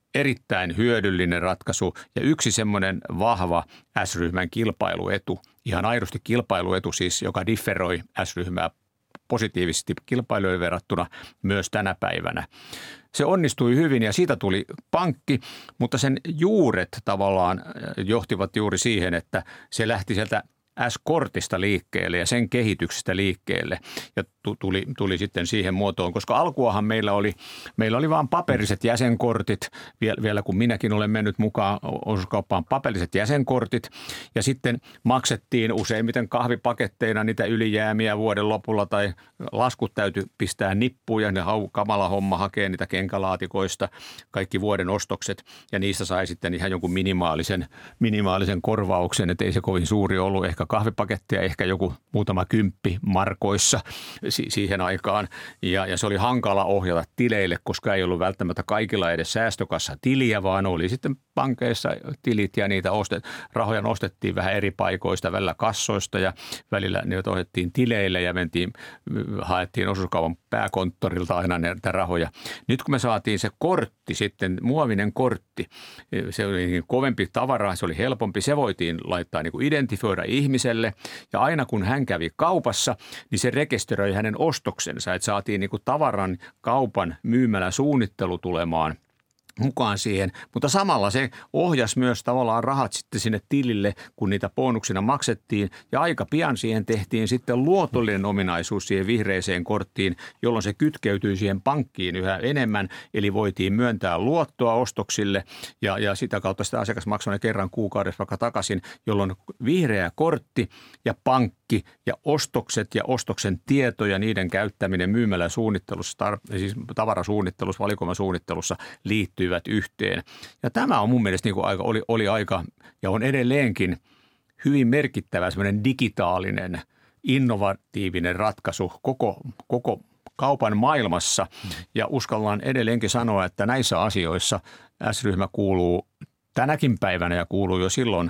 erittäin hyödyllinen ratkaisu ja yksi semmoinen vahva S-ryhmän kilpailuetu, ihan aidosti kilpailuetu siis, joka differoi S-ryhmää positiivisesti kilpailijoiden verrattuna myös tänä päivänä. Se onnistui hyvin ja siitä tuli pankki, mutta sen juuret tavallaan johtivat juuri siihen, että se lähti sieltä S-kortista liikkeelle ja sen kehityksestä liikkeelle ja tuli, tuli sitten siihen muotoon, koska alkuahan meillä oli, meillä oli vain paperiset jäsenkortit, vielä, vielä kun minäkin olen mennyt mukaan osuuskauppaan paperiset jäsenkortit ja sitten maksettiin useimmiten kahvipaketteina niitä ylijäämiä vuoden lopulla tai laskut täytyi pistää nippuun ja ne hau, kamala homma hakee niitä kenkälaatikoista, kaikki vuoden ostokset ja niistä sai sitten ihan jonkun minimaalisen, minimaalisen korvauksen, että ei se kovin suuri ollut, ehkä kahvipakettia, ehkä joku muutama kymppi markoissa si- siihen aikaan. Ja, ja se oli hankala ohjata tileille, koska ei ollut välttämättä kaikilla edes säästökassa tiliä, vaan oli sitten pankeissa tilit ja niitä ostet, rahoja nostettiin vähän eri paikoista, välillä kassoista ja välillä ne otettiin tileille ja mentiin, haettiin osuuskaupan pääkonttorilta aina näitä rahoja. Nyt kun me saatiin se kortti sitten, muovinen kortti, se oli niin kovempi tavara, se oli helpompi, se voitiin laittaa niin kuin identifioida ihmiselle ja aina kun hän kävi kaupassa, niin se rekisteröi hänen ostoksensa, että saatiin niin kuin tavaran kaupan myymälä suunnittelu tulemaan mukaan siihen, mutta samalla se ohjasi myös tavallaan rahat sitten sinne tilille, kun niitä bonuksina maksettiin ja aika pian siihen tehtiin sitten luotollinen ominaisuus siihen vihreiseen korttiin, jolloin se kytkeytyi siihen pankkiin yhä enemmän, eli voitiin myöntää luottoa ostoksille ja, ja sitä kautta sitä asiakas maksoi kerran kuukaudessa vaikka takaisin, jolloin vihreä kortti ja pankki ja ostokset ja ostoksen tieto ja niiden käyttäminen myymäläsuunnittelussa, tar- siis tavarasuunnittelussa, valikoimasuunnittelussa liittyy yhteen. Ja tämä on mun mielestä niin kuin aika, oli, oli aika ja on edelleenkin hyvin merkittävä semmoinen digitaalinen, innovatiivinen ratkaisu koko, koko kaupan maailmassa. Ja uskallan edelleenkin sanoa, että näissä asioissa S-ryhmä kuuluu tänäkin päivänä ja kuuluu jo silloin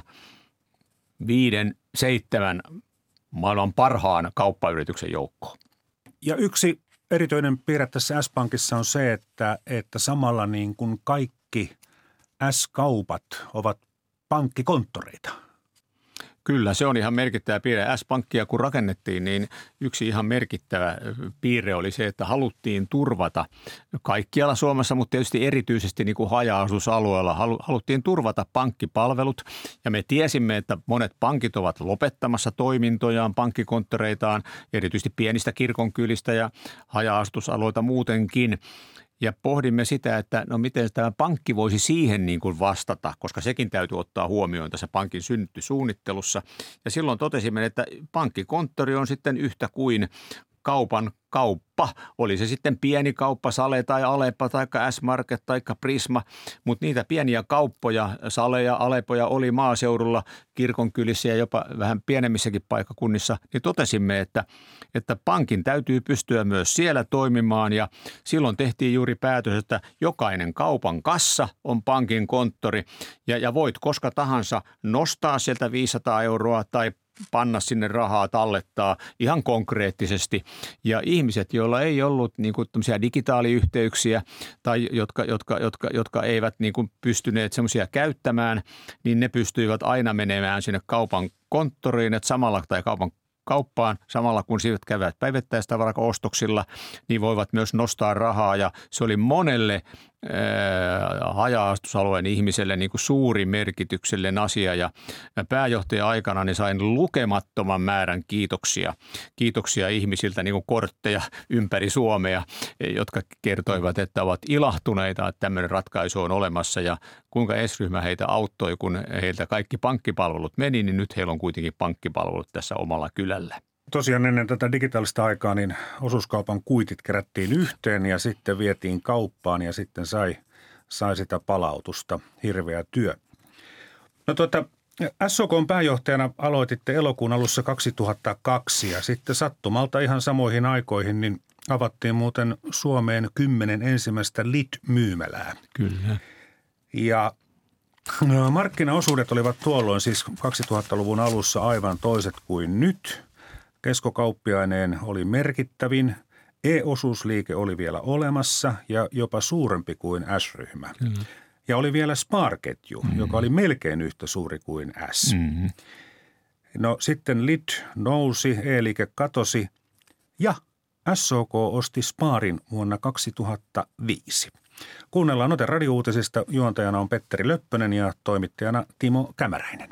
viiden, seitsemän maailman parhaan kauppayrityksen joukkoon. Ja yksi erityinen piirre tässä S-pankissa on se, että, että samalla niin kuin kaikki S-kaupat ovat pankkikonttoreita. Kyllä, se on ihan merkittävä piirre. S-pankkia kun rakennettiin, niin yksi ihan merkittävä piirre oli se, että haluttiin turvata kaikkialla Suomessa, mutta tietysti erityisesti niin kuin haja-asutusalueella haluttiin turvata pankkipalvelut. Ja me tiesimme, että monet pankit ovat lopettamassa toimintojaan, pankkikonttoreitaan, erityisesti pienistä kirkonkylistä ja haja-asutusalueita muutenkin. Ja pohdimme sitä, että no miten tämä pankki voisi siihen niin kuin vastata, koska sekin täytyy ottaa huomioon tässä pankin synnytyssuunnittelussa. Ja silloin totesimme, että pankkikonttori on sitten yhtä kuin kaupan kauppa. Oli se sitten pieni kauppa, Sale tai Alepa tai S-Market tai Prisma, mutta niitä pieniä kauppoja, Saleja, Alepoja oli maaseudulla, kirkonkylissä ja jopa vähän pienemmissäkin paikkakunnissa, niin totesimme, että, että pankin täytyy pystyä myös siellä toimimaan ja silloin tehtiin juuri päätös, että jokainen kaupan kassa on pankin konttori ja, ja voit koska tahansa nostaa sieltä viisisataa euroa tai panna sinne rahaa, tallettaa ihan konkreettisesti. Ja ihmiset, joilla ei ollut niin kuin tämmöisiä digitaaliyhteyksiä tai jotka, jotka, jotka, jotka eivät niin kuin pystyneet semmoisia käyttämään, niin ne pystyivät aina menemään sinne kaupan konttoriin, että samalla tai kaupan kauppaan samalla kun siitä käyvät päivittäistavaraostoksilla, niin voivat myös nostaa rahaa ja se oli monelle ää, haja-asutusalueen ihmiselle niin kuin suuri merkityksellinen asia ja pääjohtajan aikana niin sain lukemattoman määrän kiitoksia, kiitoksia ihmisiltä niin kuin kortteja ympäri Suomea, jotka kertoivat, että ovat ilahtuneita, että tämmöinen ratkaisu on olemassa ja kuinka S-ryhmä heitä auttoi, kun heiltä kaikki pankkipalvelut meni, niin nyt heillä on kuitenkin pankkipalvelut tässä omalla kylällä. Tosiaan ennen tätä digitaalista aikaa niin osuuskaupan kuitit kerättiin yhteen ja sitten vietiin kauppaan ja sitten sai, sai sitä palautusta. Hirveä työ. No tuota, S O K:n pääjohtajana aloititte elokuun alussa kaksituhattakaksi ja sitten sattumalta ihan samoihin aikoihin niin avattiin muuten Suomeen kymmenen ensimmäistä L I T-myymälää. Kyllä. Ja markkinaosuudet olivat tuolloin siis kaksituhattaluvun alussa aivan toiset kuin nyt. Keskokauppiaineen oli merkittävin, E-osuusliike oli vielä olemassa ja jopa suurempi kuin S-ryhmä. Kyllä. Ja oli vielä Spar-ketju, mm-hmm. joka oli melkein yhtä suuri kuin S. Mm-hmm. No sitten L I D nousi, E-liike katosi ja S O K osti Sparin vuonna kaksituhattaviisi. Kuunnellaan ote radiouutisista. Juontajana on Petteri Löppönen ja toimittajana Timo Kämäräinen.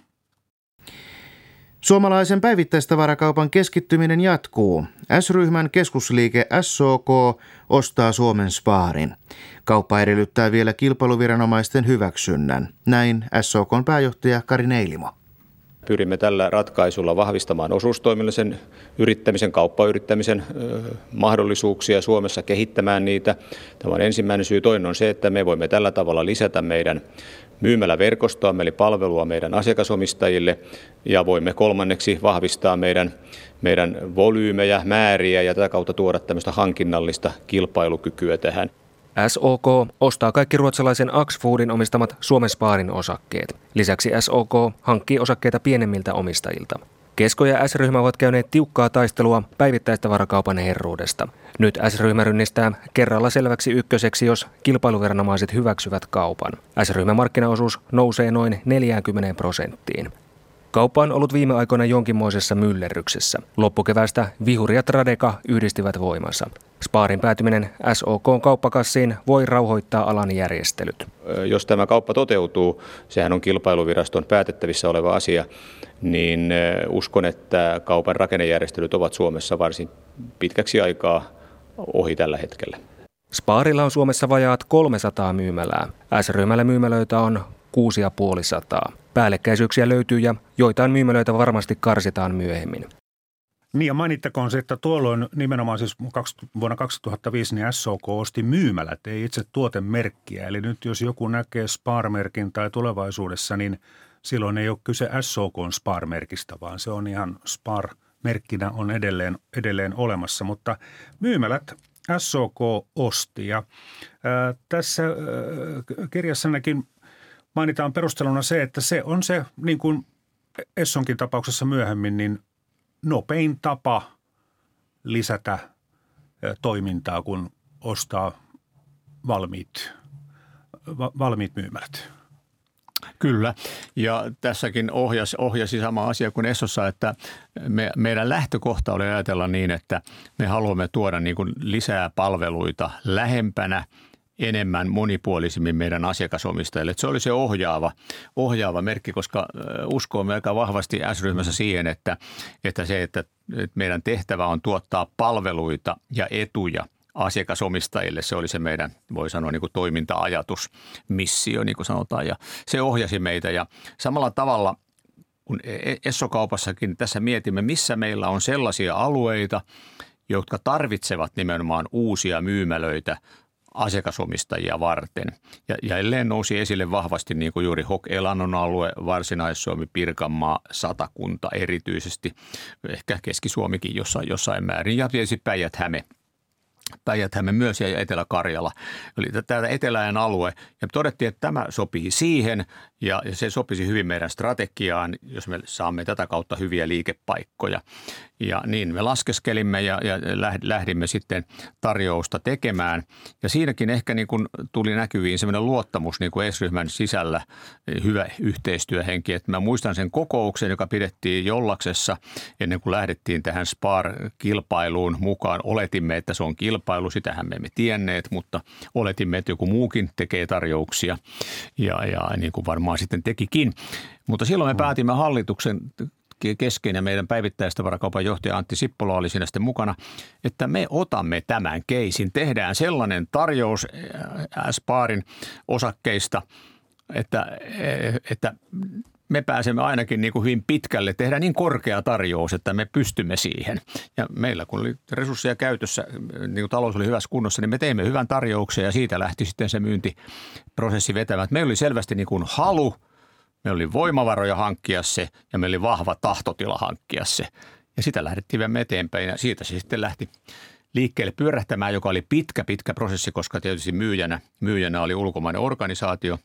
Suomalaisen päivittäistavarakaupan keskittyminen jatkuu. S-ryhmän keskusliike S O K ostaa Suomen Sparin. Kauppa edellyttää vielä kilpailuviranomaisten hyväksynnän. Näin S O K:n pääjohtaja Kari Neilimo. Pyrimme tällä ratkaisulla vahvistamaan osuustoiminnallisen yrittämisen, kauppayrittämisen ö, mahdollisuuksia Suomessa, kehittämään niitä. Tämä on ensimmäinen syy. Toinen on se, että me voimme tällä tavalla lisätä meidän myymäläverkostoa, eli palvelua meidän asiakasomistajille, ja voimme kolmanneksi vahvistaa meidän, meidän volyymejä, määriä ja tätä kautta tuoda tämmöistä hankinnallista kilpailukykyä tähän. S O K ostaa kaikki ruotsalaisen Axfoodin omistamat Suomen Sparin osakkeet. Lisäksi S O K hankkii osakkeita pienemmiltä omistajilta. Kesko ja S-ryhmä ovat käyneet tiukkaa taistelua päivittäistavarakaupan herruudesta. Nyt S-ryhmä rynnistää kerralla selväksi ykköseksi, jos kilpailuviranomaiset hyväksyvät kaupan. S-ryhmän markkinaosuus nousee noin neljäänkymmeneen prosenttiin. Kauppa on ollut viime aikoina jonkinmoisessa myllerryksessä. Loppukeväästä Vihuri ja Tradeka yhdistivät voimansa. Sparin päätyminen S O K:n kauppakassiin voi rauhoittaa alan järjestelyt. Jos tämä kauppa toteutuu, sehän on kilpailuviraston päätettävissä oleva asia, niin uskon, että kaupan rakennejärjestelyt ovat Suomessa varsin pitkäksi aikaa ohi tällä hetkellä. Sparilla on Suomessa vajaat kolmesataa myymälää. S-ryhmällä myymälöitä on kuusisataaviisikymmentä. Päällekkäisyyksiä löytyy ja joitain myymälöitä varmasti karsitaan myöhemmin. Niin ja mainittakoon se, että tuolloin nimenomaan siis vuonna kaksituhattaviisi niin S O K osti myymälät, ei itse tuotemerkkiä. Eli nyt jos joku näkee Spar-merkin tai tulevaisuudessa, niin silloin ei ole kyse S O K:n Spar-merkistä, vaan se on ihan Spar-merkkinä on edelleen, edelleen olemassa. Mutta myymälät S O K osti ja ää, tässä ää, kirjassanakin mainitaan perusteluna se, että se on se, niin kuin Essonkin tapauksessa myöhemmin, niin nopein tapa lisätä toimintaa, kun ostaa valmiit, va, valmiit myymälät. Kyllä, ja tässäkin ohjasi, ohjasi sama asia kuin Essossa, että me, meidän lähtökohta oli ajatella niin, että me haluamme tuoda niin kuin lisää palveluita lähempänä, enemmän monipuolisimmin meidän asiakasomistajille. Että se oli se ohjaava, ohjaava merkki, koska uskoamme aika vahvasti S-ryhmässä siihen, että, että se, että meidän tehtävä on tuottaa palveluita ja etuja asiakasomistajille. Se oli se meidän, voi sanoa, niin kuin toiminta-ajatus, missio, niin kuin sanotaan, ja se ohjasi meitä. Ja samalla tavalla, kun Esso-kaupassakin tässä mietimme, missä meillä on sellaisia alueita, jotka tarvitsevat nimenomaan uusia myymälöitä asiakasomistajia varten. Ja jälleen nousi esille vahvasti niin kuin juuri H O K-Elannon alue, Varsinais-Suomi, Pirkanmaa, Satakunta erityisesti, ehkä Keski-Suomikin jossain, jossain määrin ja tietysti Päijät-Häme. Päijät-Häme myös ja Etelä-Karjala. Eli tämä eteläinen alue ja todettiin, että tämä sopii siihen ja se sopisi hyvin meidän strategiaan, jos me saamme tätä kautta hyviä liikepaikkoja. Ja niin me laskeskelimme ja, ja lähdimme sitten tarjousta tekemään. Ja siinäkin ehkä niin kuin tuli näkyviin semmoinen luottamus niin kuin S-ryhmän sisällä, hyvä yhteistyöhenki. Että mä muistan sen kokouksen, joka pidettiin Jollaksessa ennen kuin lähdettiin tähän Spar-kilpailuun mukaan. Oletimme, että se on kilpailu, sitähän me emme tienneet, mutta oletimme, että joku muukin tekee tarjouksia ja, ja niin kuin varmaan sitten tekikin. Mutta silloin me päätimme hallituksen kesken ja meidän päivittäistavarakaupan johtaja Antti Sippola oli siinä sitten mukana, että me otamme tämän keisin, tehdään sellainen tarjous Sparin osakkeista, että, että me pääsemme ainakin niin kuin hyvin pitkälle, tehdään niin korkea tarjous, että me pystymme siihen. Ja meillä kun oli resursseja käytössä, niin kuin talous oli hyvässä kunnossa, niin me teimme hyvän tarjouksen ja siitä lähti sitten se myyntiprosessi vetämään. Meillä oli selvästi niin kuin halu, meillä oli voimavaroja hankkia se ja meillä oli vahva tahtotila hankkia se. Ja sitä lähdettiin vielä eteenpäin ja siitä se sitten lähti liikkeelle pyörähtämään, joka oli pitkä, pitkä prosessi, koska tietysti myyjänä, myyjänä oli ulkomainen organisaatio.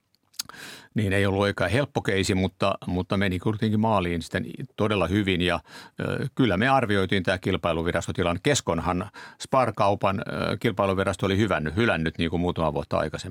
Niin ei ollut oikein helppo keisi, mutta, mutta meni kuitenkin maaliin sitten todella hyvin ja ö, kyllä me arvioitiin tämä kilpailuvirastotilan. Keskonhan Spar-kaupan ö, kilpailuvirasto oli hyvännyt, hylännyt niin kuin muutama vuotta aikaisemmin.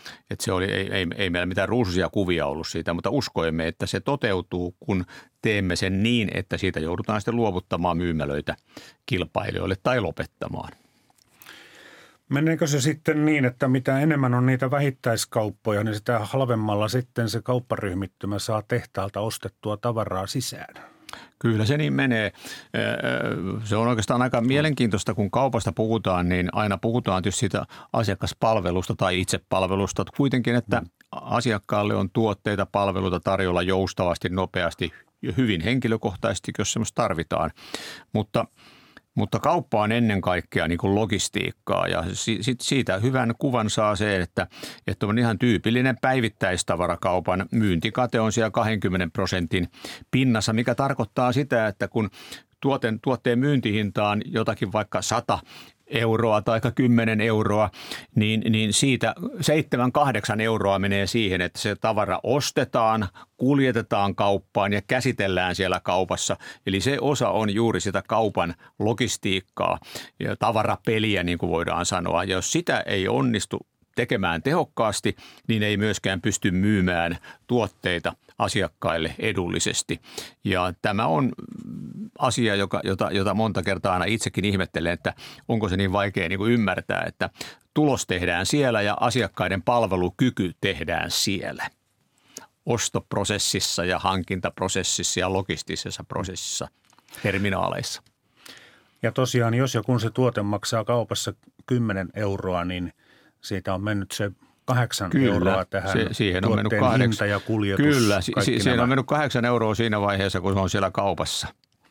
Että se oli, ei, ei, ei meillä mitään ruusuisia kuvia ollut siitä, mutta uskoimme, että se toteutuu, kun teemme sen niin, että siitä joudutaan sitten luovuttamaan myymälöitä kilpailijoille tai lopettamaan. Meneekö se sitten niin, että mitä enemmän on niitä vähittäiskauppoja, niin sitä halvemmalla sitten se kaupparyhmittymä saa tehtaalta ostettua tavaraa sisään? Kyllä se niin menee. Se on oikeastaan aika mielenkiintoista, kun kaupasta puhutaan, niin aina puhutaan tietysti siitä asiakaspalvelusta tai itsepalvelusta. Kuitenkin, että asiakkaalle on tuotteita, palveluita tarjolla joustavasti, nopeasti ja hyvin henkilökohtaisesti, jos semmoista tarvitaan. Mutta Mutta kauppa on ennen kaikkea niin kuin logistiikkaa ja sit siitä hyvän kuvan saa se, että, että on ihan tyypillinen päivittäistavarakaupan myyntikate on siellä kaksikymmentä prosentin pinnassa, mikä tarkoittaa sitä, että kun tuoten, tuotteen myyntihinta on jotakin vaikka sata euroa tai kymmenen euroa, niin, niin siitä seitsemän kahdeksan euroa menee siihen, että se tavara ostetaan, kuljetetaan kauppaan ja käsitellään siellä kaupassa. Eli se osa on juuri sitä kaupan logistiikkaa ja tavarapeliä, niin kuin voidaan sanoa. Ja jos sitä ei onnistu tekemään tehokkaasti, niin ei myöskään pysty myymään tuotteita asiakkaille edullisesti. Ja tämä on asia, joka, jota, jota monta kertaa aina itsekin ihmettelen, että onko se niin vaikea niin kuin ymmärtää, että tulos tehdään siellä ja asiakkaiden palvelukyky tehdään siellä. Ostoprosessissa ja hankintaprosessissa ja logistisessa prosessissa, terminaaleissa. Ja tosiaan, jos ja kun se tuote maksaa kaupassa kymmenen euroa, niin siitä on mennyt se kahdeksan Kyllä, euroa tähän se, siihen on mennyt kahdeksan, hinta ja kuljetus. Kyllä, si, siihen nämä. on mennyt kahdeksan euroa siinä vaiheessa, kun se on siellä kaupassa.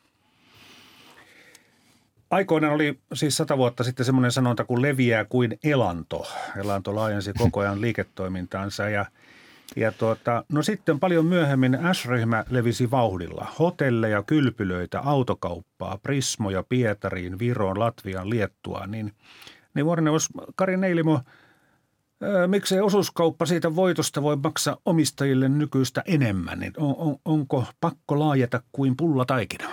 Aikoinaan oli siis sata vuotta sitten semmoinen sanonta kuin leviää kuin elanto. Elanto laajensi koko ajan liiketoimintaansa ja, ja tuota, no sitten paljon myöhemmin S-ryhmä levisi vauhdilla. Hotelleja, kylpylöitä, autokauppaa, Prismoja Pietariin, Viroon, Latviaan, Liettuaan. Niin, niin vuorineuvos Kari Neilimo, ää, miksei osuuskauppa siitä voitosta voi maksaa omistajille nykyistä enemmän? Niin on, on, onko pakko laajeta kuin pullataikina?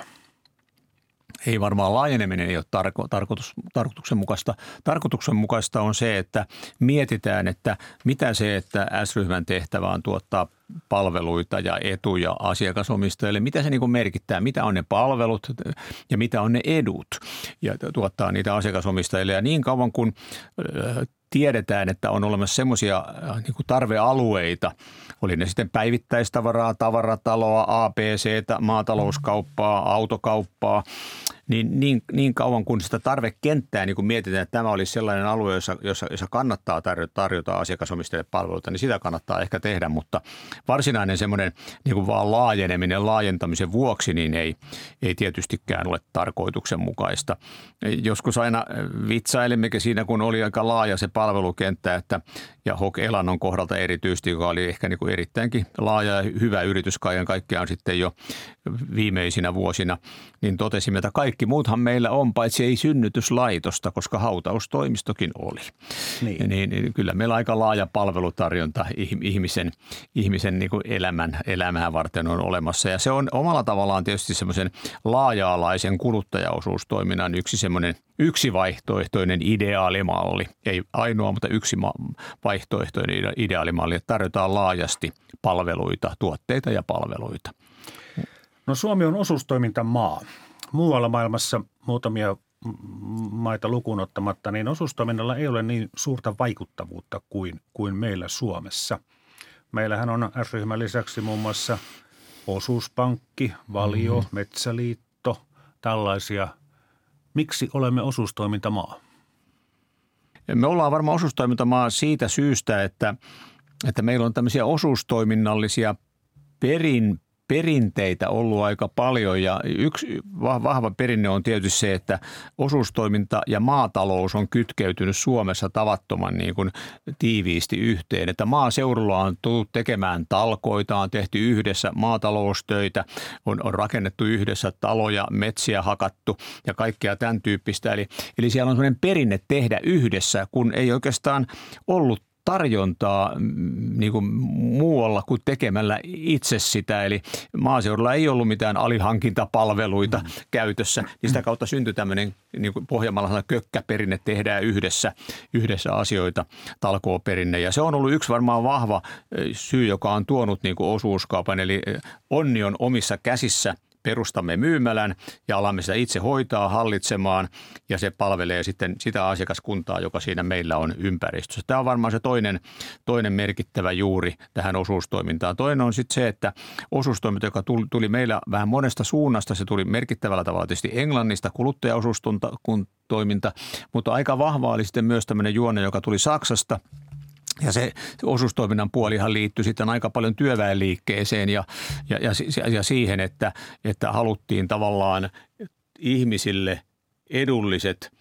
Ei varmaan laajeneminen ei ole tarko- tarkoitus, tarkoituksenmukaista. Tarkoituksenmukaista on se, että mietitään, että mitä se, että S-ryhmän tehtävä on tuottaa palveluita ja etuja asiakasomistajille, mitä se niin kuin merkittää, mitä on ne palvelut ja mitä on ne edut ja tuottaa niitä asiakasomistajille. Ja niin kauan kun tiedetään, että on olemassa semmoisia niin kuin tarvealueita, oli ne sitten päivittäistavaraa, tavarataloa, A B C:tä, maatalouskauppaa, autokauppaa, niin, niin, niin kauan kun sitä tarvekenttää niin kun mietitään, että tämä olisi sellainen alue, jossa, jossa, jossa kannattaa tarjota, tarjota asiakasomistajille palveluita, niin sitä kannattaa ehkä tehdä, mutta varsinainen semmoinen niin kuin vaan laajeneminen laajentamisen vuoksi, niin ei, ei tietystikään ole tarkoituksenmukaista. Joskus aina vitsailemmekin siinä, kun oli aika laaja se palvelukenttä, että ja H O K Elannon kohdalta erityisesti, joka oli ehkä niin kuin erittäinkin laaja ja hyvä yritys kaiken kaikkiaan sitten jo viimeisinä vuosina, niin totesimme, että kaikki muuthan meillä on, paitsi ei synnytyslaitosta, koska hautaustoimistokin oli. Niin. Niin, niin kyllä meillä aika laaja palvelutarjonta ihmisen, ihmisen niin kuin elämän, elämää varten on olemassa. Ja se on omalla tavallaan tietysti semmoisen laaja-alaisen kuluttajaosuustoiminnan yksi semmoinen yksi vaihtoehtoinen ideaalimalli. Ei ainoa, mutta yksi vaihtoehtoinen ideaalimalli, että tarjotaan laajasti palveluita, tuotteita ja palveluita. No Suomi on osuustoimintamaa. Muualla maailmassa muutamia maita lukuun ottamatta, niin osuustoiminnalla ei ole niin suurta vaikuttavuutta kuin, kuin meillä Suomessa. Meillähän on S-ryhmän lisäksi muun muassa Osuuspankki, Valio, mm-hmm. Metsäliitto, tällaisia. Miksi olemme osuustoimintamaa? Me ollaan varmaan osuustoimintamaa siitä syystä, että, että meillä on tämmöisiä osuustoiminnallisia perin perinteitä ollut aika paljon ja yksi vahva perinne on tietysti se, että osuustoiminta ja maatalous on kytkeytynyt Suomessa tavattoman niin kuin tiiviisti yhteen, että maaseudulla on tullut tekemään talkoita, on tehty yhdessä maataloustöitä, on, on rakennettu yhdessä taloja, metsiä hakattu ja kaikkea tämän tyyppistä. Eli, eli siellä on sellainen perinne tehdä yhdessä, kun ei oikeastaan ollut tarjontaa niin kuin muualla kuin tekemällä itse sitä. Eli maaseudulla ei ollut mitään alihankintapalveluita mm. käytössä. Niin sitä kautta syntyi tämmöinen niin kuin pohjanmaalaisella kökkäperinne, tehdään yhdessä, yhdessä asioita, talkooperinne. Ja se on ollut yksi varmaan vahva syy, joka on tuonut niin kuin osuuskaupan. Eli onni on omissa käsissä. Perustamme myymälän ja alamme sitä itse hoitaa, hallitsemaan ja se palvelee sitten sitä asiakaskuntaa, joka siinä meillä on ympäristössä. Tämä on varmaan se toinen, toinen merkittävä juuri tähän osuustoimintaan. Toinen on sitten se, että osuustoiminta, joka tuli, tuli meillä vähän monesta suunnasta, se tuli merkittävällä tavalla tietysti Englannista kuluttajaosuustoiminta, mutta aika vahva oli sitten myös tämmöinen juone, joka tuli Saksasta. Ja se osuustoiminnan puolihan liittyi sitten aika paljon työväenliikkeeseen ja, ja, ja, ja siihen, että, että haluttiin tavallaan ihmisille edulliset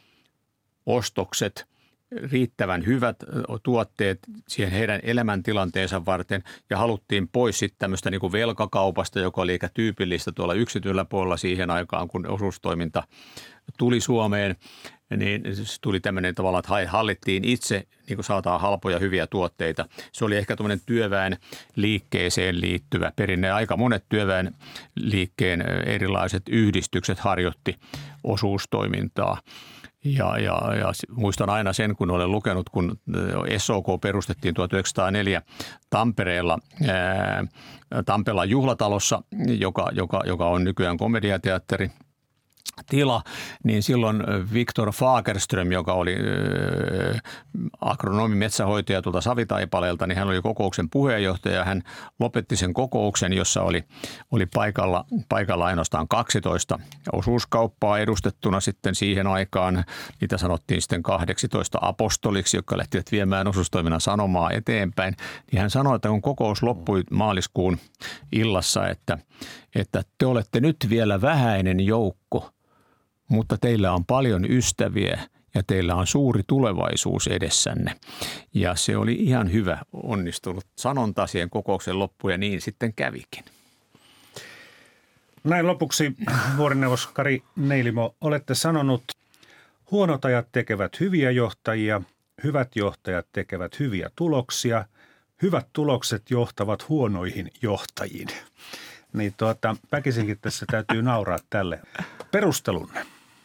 ostokset, riittävän hyvät tuotteet siihen heidän elämäntilanteensa varten ja haluttiin pois sitten tämmöistä niin kuin velkakaupasta, joka oli eikä tyypillistä tuolla yksityisellä puolella siihen aikaan, kun osuustoiminta tuli Suomeen. Niin tuli tämmöinen tavalla, että hallittiin itse, niin kuin saataan halpoja hyviä tuotteita. Se oli ehkä tämmöinen työväen liikkeeseen liittyvä perinne. Aika monet työväen liikkeen erilaiset yhdistykset harjoitti osuustoimintaa. Ja, ja, ja muistan aina sen, kun olen lukenut, kun S O K perustettiin tuhatyhdeksänsataaneljä Tampereella, ää, Tampelan juhlatalossa, joka, joka, joka on nykyään komediateatteri. Tila, niin silloin Viktor Fagerström, joka oli äh, agronomi metsähoitaja tuolta Savitaipaleelta, niin hän oli kokouksen puheenjohtaja. Hän lopetti sen kokouksen, jossa oli, oli paikalla, paikalla ainoastaan kaksitoista osuuskauppaa edustettuna sitten siihen aikaan. Niitä sanottiin sitten kahdeksantoista apostoliksi, jotka lähtivät viemään osuustoiminnan sanomaa eteenpäin. Niin hän sanoi, että kun kokous loppui maaliskuun illassa, että, että te olette nyt vielä vähäinen joukko, mutta teillä on paljon ystäviä ja teillä on suuri tulevaisuus edessänne. Ja se oli ihan hyvä onnistunut sanonta siihen kokouksen loppuun ja niin sitten kävikin. Näin lopuksi vuorineuvos Kari Neilimo, olette sanonut, huonot ajat tekevät hyviä johtajia, hyvät johtajat tekevät hyviä tuloksia, hyvät tulokset johtavat huonoihin johtajiin. Niin tuota, väkisinkin tässä täytyy nauraa tälle. Perustelunne.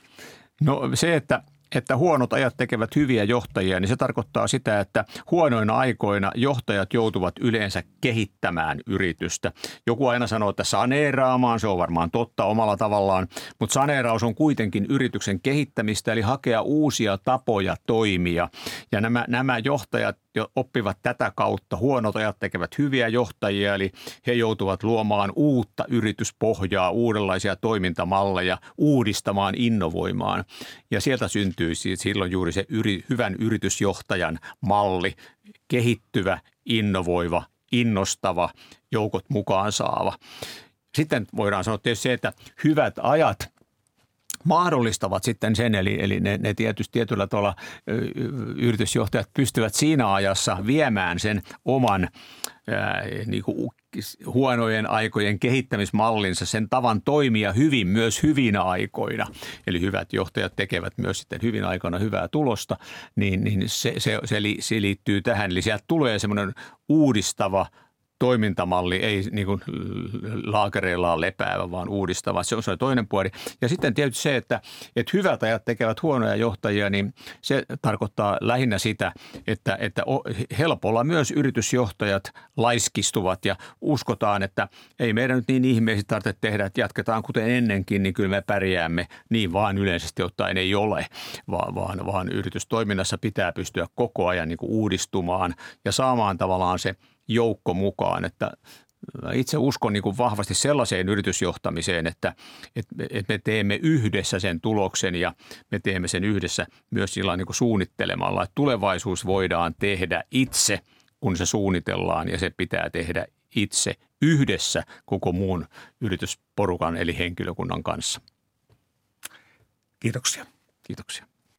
No se, että, että huonot ajat tekevät hyviä johtajia, niin se tarkoittaa sitä, että huonoina aikoina johtajat joutuvat yleensä kehittämään yritystä. Joku aina sanoo, että saneeraamaan, se on varmaan totta omalla tavallaan, mutta saneeraus on kuitenkin yrityksen kehittämistä, eli hakea uusia tapoja toimia. Ja nämä, nämä johtajat jo oppivat tätä kautta. Huonot ajat tekevät hyviä johtajia, eli he joutuvat luomaan uutta yrityspohjaa, uudenlaisia toimintamalleja, uudistamaan, innovoimaan. Ja sieltä syntyy silloin juuri se yri, hyvän yritysjohtajan malli, kehittyvä, innovoiva, innostava, joukot mukaan saava. Sitten voidaan sanoa tietysti se, että hyvät ajat mahdollistavat sitten sen, eli, eli ne, ne tietysti tietyllä tavalla yritysjohtajat pystyvät siinä ajassa viemään sen oman ää, niin kuin huonojen aikojen kehittämismallinsa, sen tavan toimia hyvin myös hyvinä aikoina. Eli hyvät johtajat tekevät myös sitten hyvin aikoina hyvää tulosta, niin, niin se, se, se, se liittyy tähän. Eli sieltä tulee semmoinen uudistava toimintamalli, ei niin kuin laakereillaan lepäävä, vaan uudistava. Se on se toinen puoli. Ja sitten tietysti se, että, että hyvät ajat tekevät huonoja johtajia, niin se tarkoittaa lähinnä sitä, että, että helpolla myös yritysjohtajat laiskistuvat ja uskotaan, että ei meidän nyt niin ihmeisesti tarvitse tehdä, että jatketaan kuten ennenkin, niin kyllä me pärjäämme. Niin vaan yleisesti ottaen ei ole, vaan, vaan, vaan yritystoiminnassa pitää pystyä koko ajan niin kuin uudistumaan ja saamaan tavallaan se joukko mukaan, että itse uskon niin kuin vahvasti sellaiseen yritysjohtamiseen, että, että me teemme yhdessä sen tuloksen ja me teemme sen yhdessä myös sillä niin kuin suunnittelemalla, että tulevaisuus voidaan tehdä itse, kun se suunnitellaan ja se pitää tehdä itse yhdessä koko muun yritysporukan eli henkilökunnan kanssa. Kiitoksia. Kiitoksia.